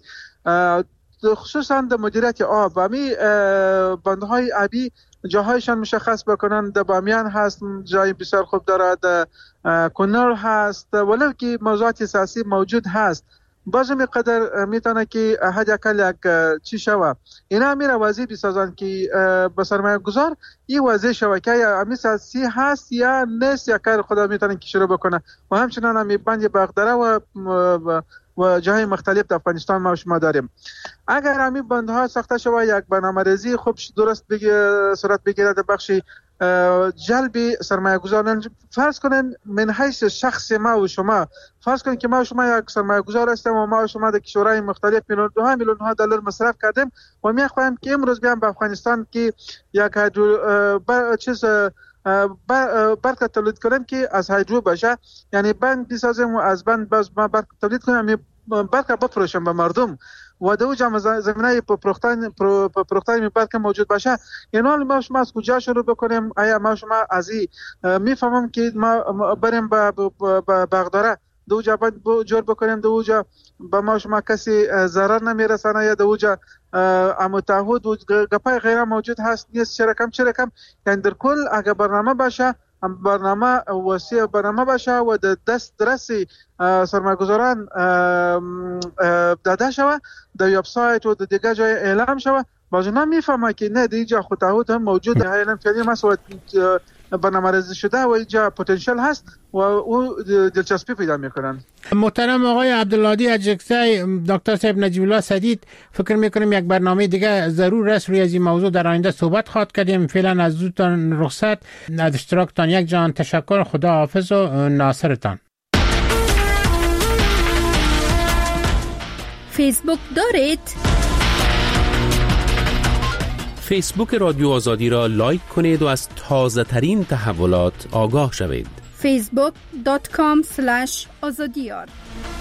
خصوصا در مدیریت آب. امی بندهای آبی جاهایشان مشخص بکنن، در بامیان هست جای بسیار خوب داره، در کنر هست، ولو که موضوعات اساسی موجود هست باز میقدر میتونه که حد اکل یک چی شوه اینا میره واضح بسازن که به سرمایه گذار این واضح شوه که یا امی ساسی هست یا نیست یا کار خدا میتونه که شروع بکنه. و همچنان همی بند باغدره و و جاهای مختلف در افغانستان ما و شما داریم. اگر همین بندها ساخته شود، یک برنامه‌ریزی خوب درست بگیره صورت بگیره در بخش جلب سرمایه گذاران، فرض کنین من حیث شخص ما و شما، فرض کنین که ما و شما یک سرمایه گذار هستیم و ما و شما در کشورهای مختلف میلیون دو میلیون ها دلار مصرف کردیم و میخوایم که امروز بیام به افغانستان که یک بر... چیز برق تولید کنیم که از هایدرو باشه، یعنی بند بسازیم و از بند باز ما برق تولید کنیم، برق بفروشیم به مردم و دو جمع زمینه پروختن پروختن برق موجود باشه. یعنی ما شما از کجا شروع بکنیم؟ آیا ما شما از این میفهمم که ما بریم به بغداد دو جا جور بکنیم، دو جا به ما شما کسی ضرر نمیرسانه یا دو جا متعهد و گپای غیره موجود هست نیست، چرا کم چرا کم. یعنی در کل اگر برنامه باشه، برنامه وسیع برنامه باشه و د دست درسی سرمایه‌گذاران داده شود در وبسایت و در دیگه جای اعلام شود، باز اونا میفهمه که نه دیجا خود تعهد هم موجوده، هایلم فعلی مسئول برنامه ریزی شده و اینجا پتانسیل هست و او دلچسپی پیدا میکنن. محترم آقای عبدالهادی اجکزی، دکتر صاحب نجیب الله سدید، فکر میکنم یک برنامه دیگه ضرور است روی از این موضوع در آینده صحبت خواهد کردیم. فعلا از دوستان رخصت، از اشتراکتان یک جان تشکر، خدا حافظ و ناصرتان. فیسبوک دارید؟ فیسبوک رادیو آزادی را لایک کنید و از تازه ترین تحولات آگاه شوید. فیسبوک دات کام اسلش آزادیار